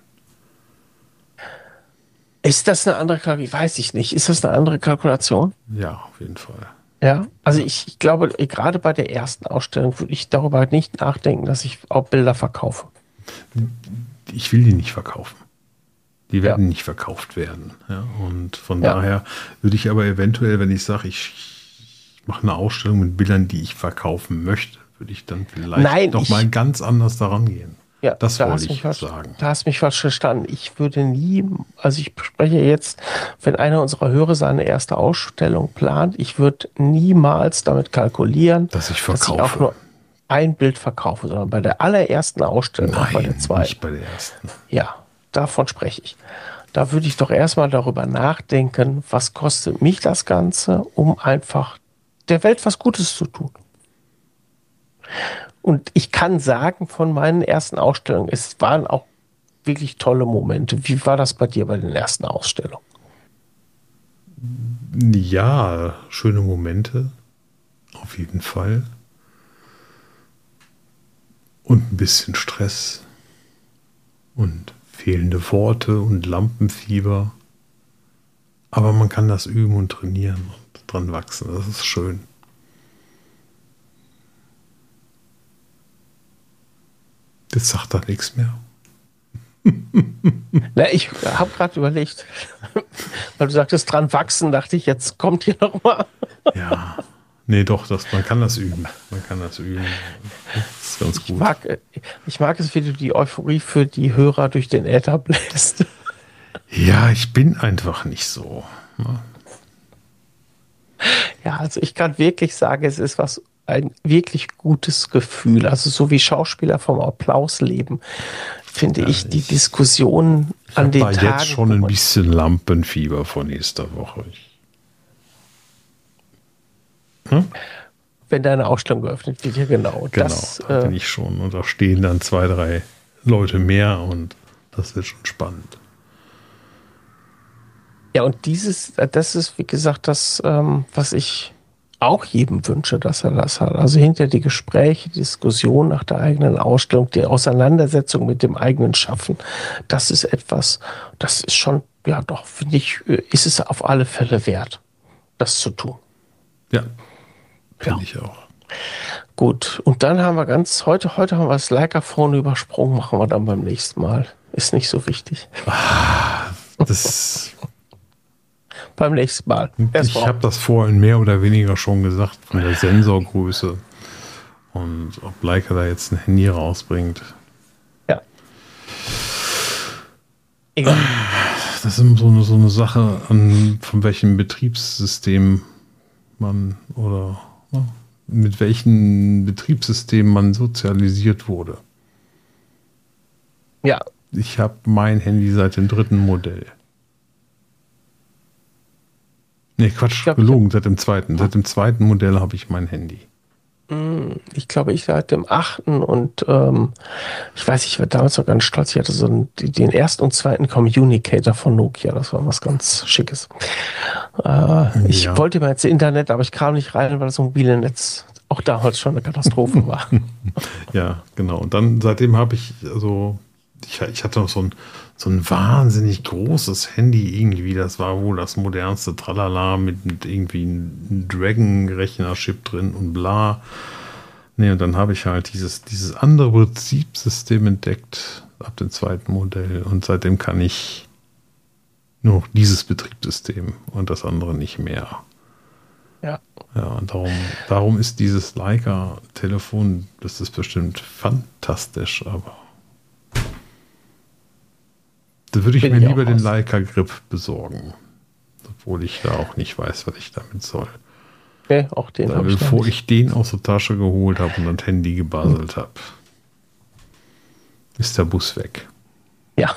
Ist das eine andere Kalkulation? Weiß ich nicht. Ist das eine andere Kalkulation? Ja, auf jeden Fall. Ja, also ich, ich glaube, gerade bei der ersten Ausstellung würde ich darüber nicht nachdenken, dass ich auch Bilder verkaufe. Ich will die nicht verkaufen. Die werden Ja. nicht verkauft werden. Ja, und von Ja. daher würde ich aber eventuell, wenn ich sage, ich, ich mache eine Ausstellung mit Bildern, die ich verkaufen möchte, würde ich dann vielleicht Nein, noch ich- mal ganz anders daran gehen. Ja, Das da wollte hast ich mich falsch, sagen. Da hast mich falsch verstanden. Ich würde nie, also ich spreche jetzt, wenn einer unserer Hörer seine erste Ausstellung plant, ich würde niemals damit kalkulieren, Dass ich dass ich auch verkaufe. nur ein Bild verkaufe, sondern bei der allerersten Ausstellung, auch bei der Nein, zweiten. nicht bei der ersten. Ja, davon spreche ich. Da würde ich doch erstmal darüber nachdenken, was kostet mich das Ganze, um einfach der Welt was Gutes zu tun. Und ich kann sagen, von meinen ersten Ausstellungen, es waren auch wirklich tolle Momente. Wie war das bei dir bei den ersten Ausstellungen? Ja, schöne Momente. Auf jeden Fall. Und ein bisschen Stress. Und fehlende Worte und Lampenfieber. Aber man kann das üben und trainieren und dran wachsen. Das ist schön. Jetzt sagt er nichts mehr. Na, ich habe gerade überlegt, weil du sagtest, dran wachsen, dachte ich, jetzt kommt hier noch mal. Ja. Nee, doch, das, man kann das üben. Man kann das üben. Das ist ganz Ich gut. mag, äh, ich mag es, wie du die Euphorie für die Hörer durch den Äther bläst. Ja, ich bin einfach nicht so. Ne? Ja, also ich kann wirklich sagen, es ist was ein wirklich gutes Gefühl. Also so wie Schauspieler vom Applaus leben. finde Ja, ich, die ich- Diskussion Ich an habe den da Tagen. jetzt schon wo ein man- bisschen Lampenfieber von nächster Woche. Ich, hm? Wenn deine Ausstellung geöffnet wird, ja genau. Genau, Das, da äh, bin ich schon. Und da stehen dann zwei, drei Leute mehr und das wird schon spannend. ja, und dieses, äh, das ist, wie gesagt, das, ähm, was ich auch jedem wünsche, dass er das hat. Also hinter die Gespräche, die Diskussion nach der eigenen Ausstellung, die Auseinandersetzung mit dem eigenen Schaffen, das ist etwas, das ist schon, ja doch, finde ich, äh, ist es auf alle Fälle wert, das zu tun. Ja, finde Ja. ich auch. Gut, und dann haben wir ganz, heute, heute haben wir das Leica-Phone übersprungen, machen wir dann beim nächsten Mal. Ist nicht so wichtig. Das, Beim nächsten Mal. Erst ich mal. habe das vorhin mehr oder weniger schon gesagt, von der Sensorgröße und ob Leica da jetzt ein Handy rausbringt. Ja. Egal. Das ist so eine, so eine Sache, an, von welchem Betriebssystem man oder ne, mit welchem Betriebssystem man sozialisiert wurde. Ja, Ich habe mein Handy seit dem dritten Modell. Nee, Quatsch, glaub, ich gelogen, seit dem zweiten. Seit dem zweiten Modell habe ich mein Handy. ich glaube, ich seit dem achten und ähm, ich weiß, ich war damals noch ganz stolz. Ich hatte so einen, die- den ersten und zweiten Communicator von Nokia. Das war was ganz Schickes. Äh, ich Ja. wollte mal jetzt Internet, aber ich kam nicht rein, weil das mobile Netz auch damals schon eine Katastrophe war. Ja, genau. Und dann seitdem habe ich, also, ich, ich hatte noch so ein, so ein wahnsinnig großes Handy irgendwie. Das war wohl das modernste Tralala mit, mit irgendwie einem Dragon-Rechner-Chip drin und bla. Nee, und dann habe ich halt dieses, dieses andere Betriebssystem entdeckt ab dem zweiten Modell. Und seitdem kann ich nur noch dieses Betriebssystem und das andere nicht mehr. Ja. Ja, und darum, darum ist dieses Leica-Telefon, das ist bestimmt fantastisch, aber da würde ich Bin mir ich lieber auch den aus. Leica-Grip besorgen. Obwohl ich da auch nicht weiß, was ich damit soll. Nee, auch den Weil habe ich noch bevor nicht. ich den aus der Tasche geholt habe und das Handy gebaselt habe, ist der Bus weg. Ja,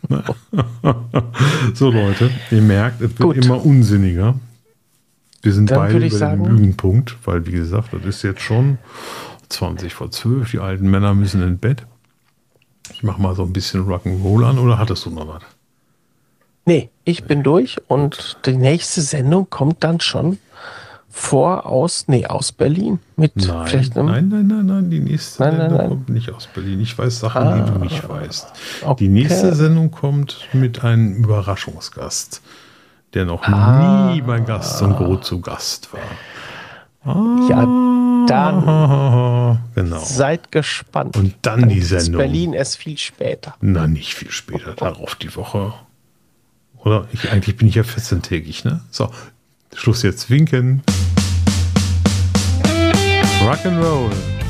So Leute, ihr merkt, es wird Gut. immer unsinniger. Wir sind Dann beide würde ich über den sagen- Lügenpunkt, weil wie gesagt, das ist jetzt schon zwanzig vor zwölf, die alten Männer müssen ins Bett. Ich mache mal so ein bisschen Rock'n'Roll an, oder hattest du noch was? nee, ich bin durch und die nächste Sendung kommt dann schon vor aus, nee, aus Berlin mit Nein, vielleicht einem, nein, nein, nein, nein, die nächste Nein, nein, Sendung nein. kommt nicht aus Berlin. Ich weiß Sachen, die du nicht weißt. okay. Die nächste Sendung kommt mit einem Überraschungsgast, der noch Ah. nie bei Gast und Go zu Gast war. Ja, dann Genau. seid gespannt. Und dann die ist Sendung. Berlin erst viel später. Na, nicht viel später, darauf die Woche. Oder? Ich, eigentlich bin ich ja vierzehntägig, ne? So, Schluss jetzt winken. Rock'n'Roll.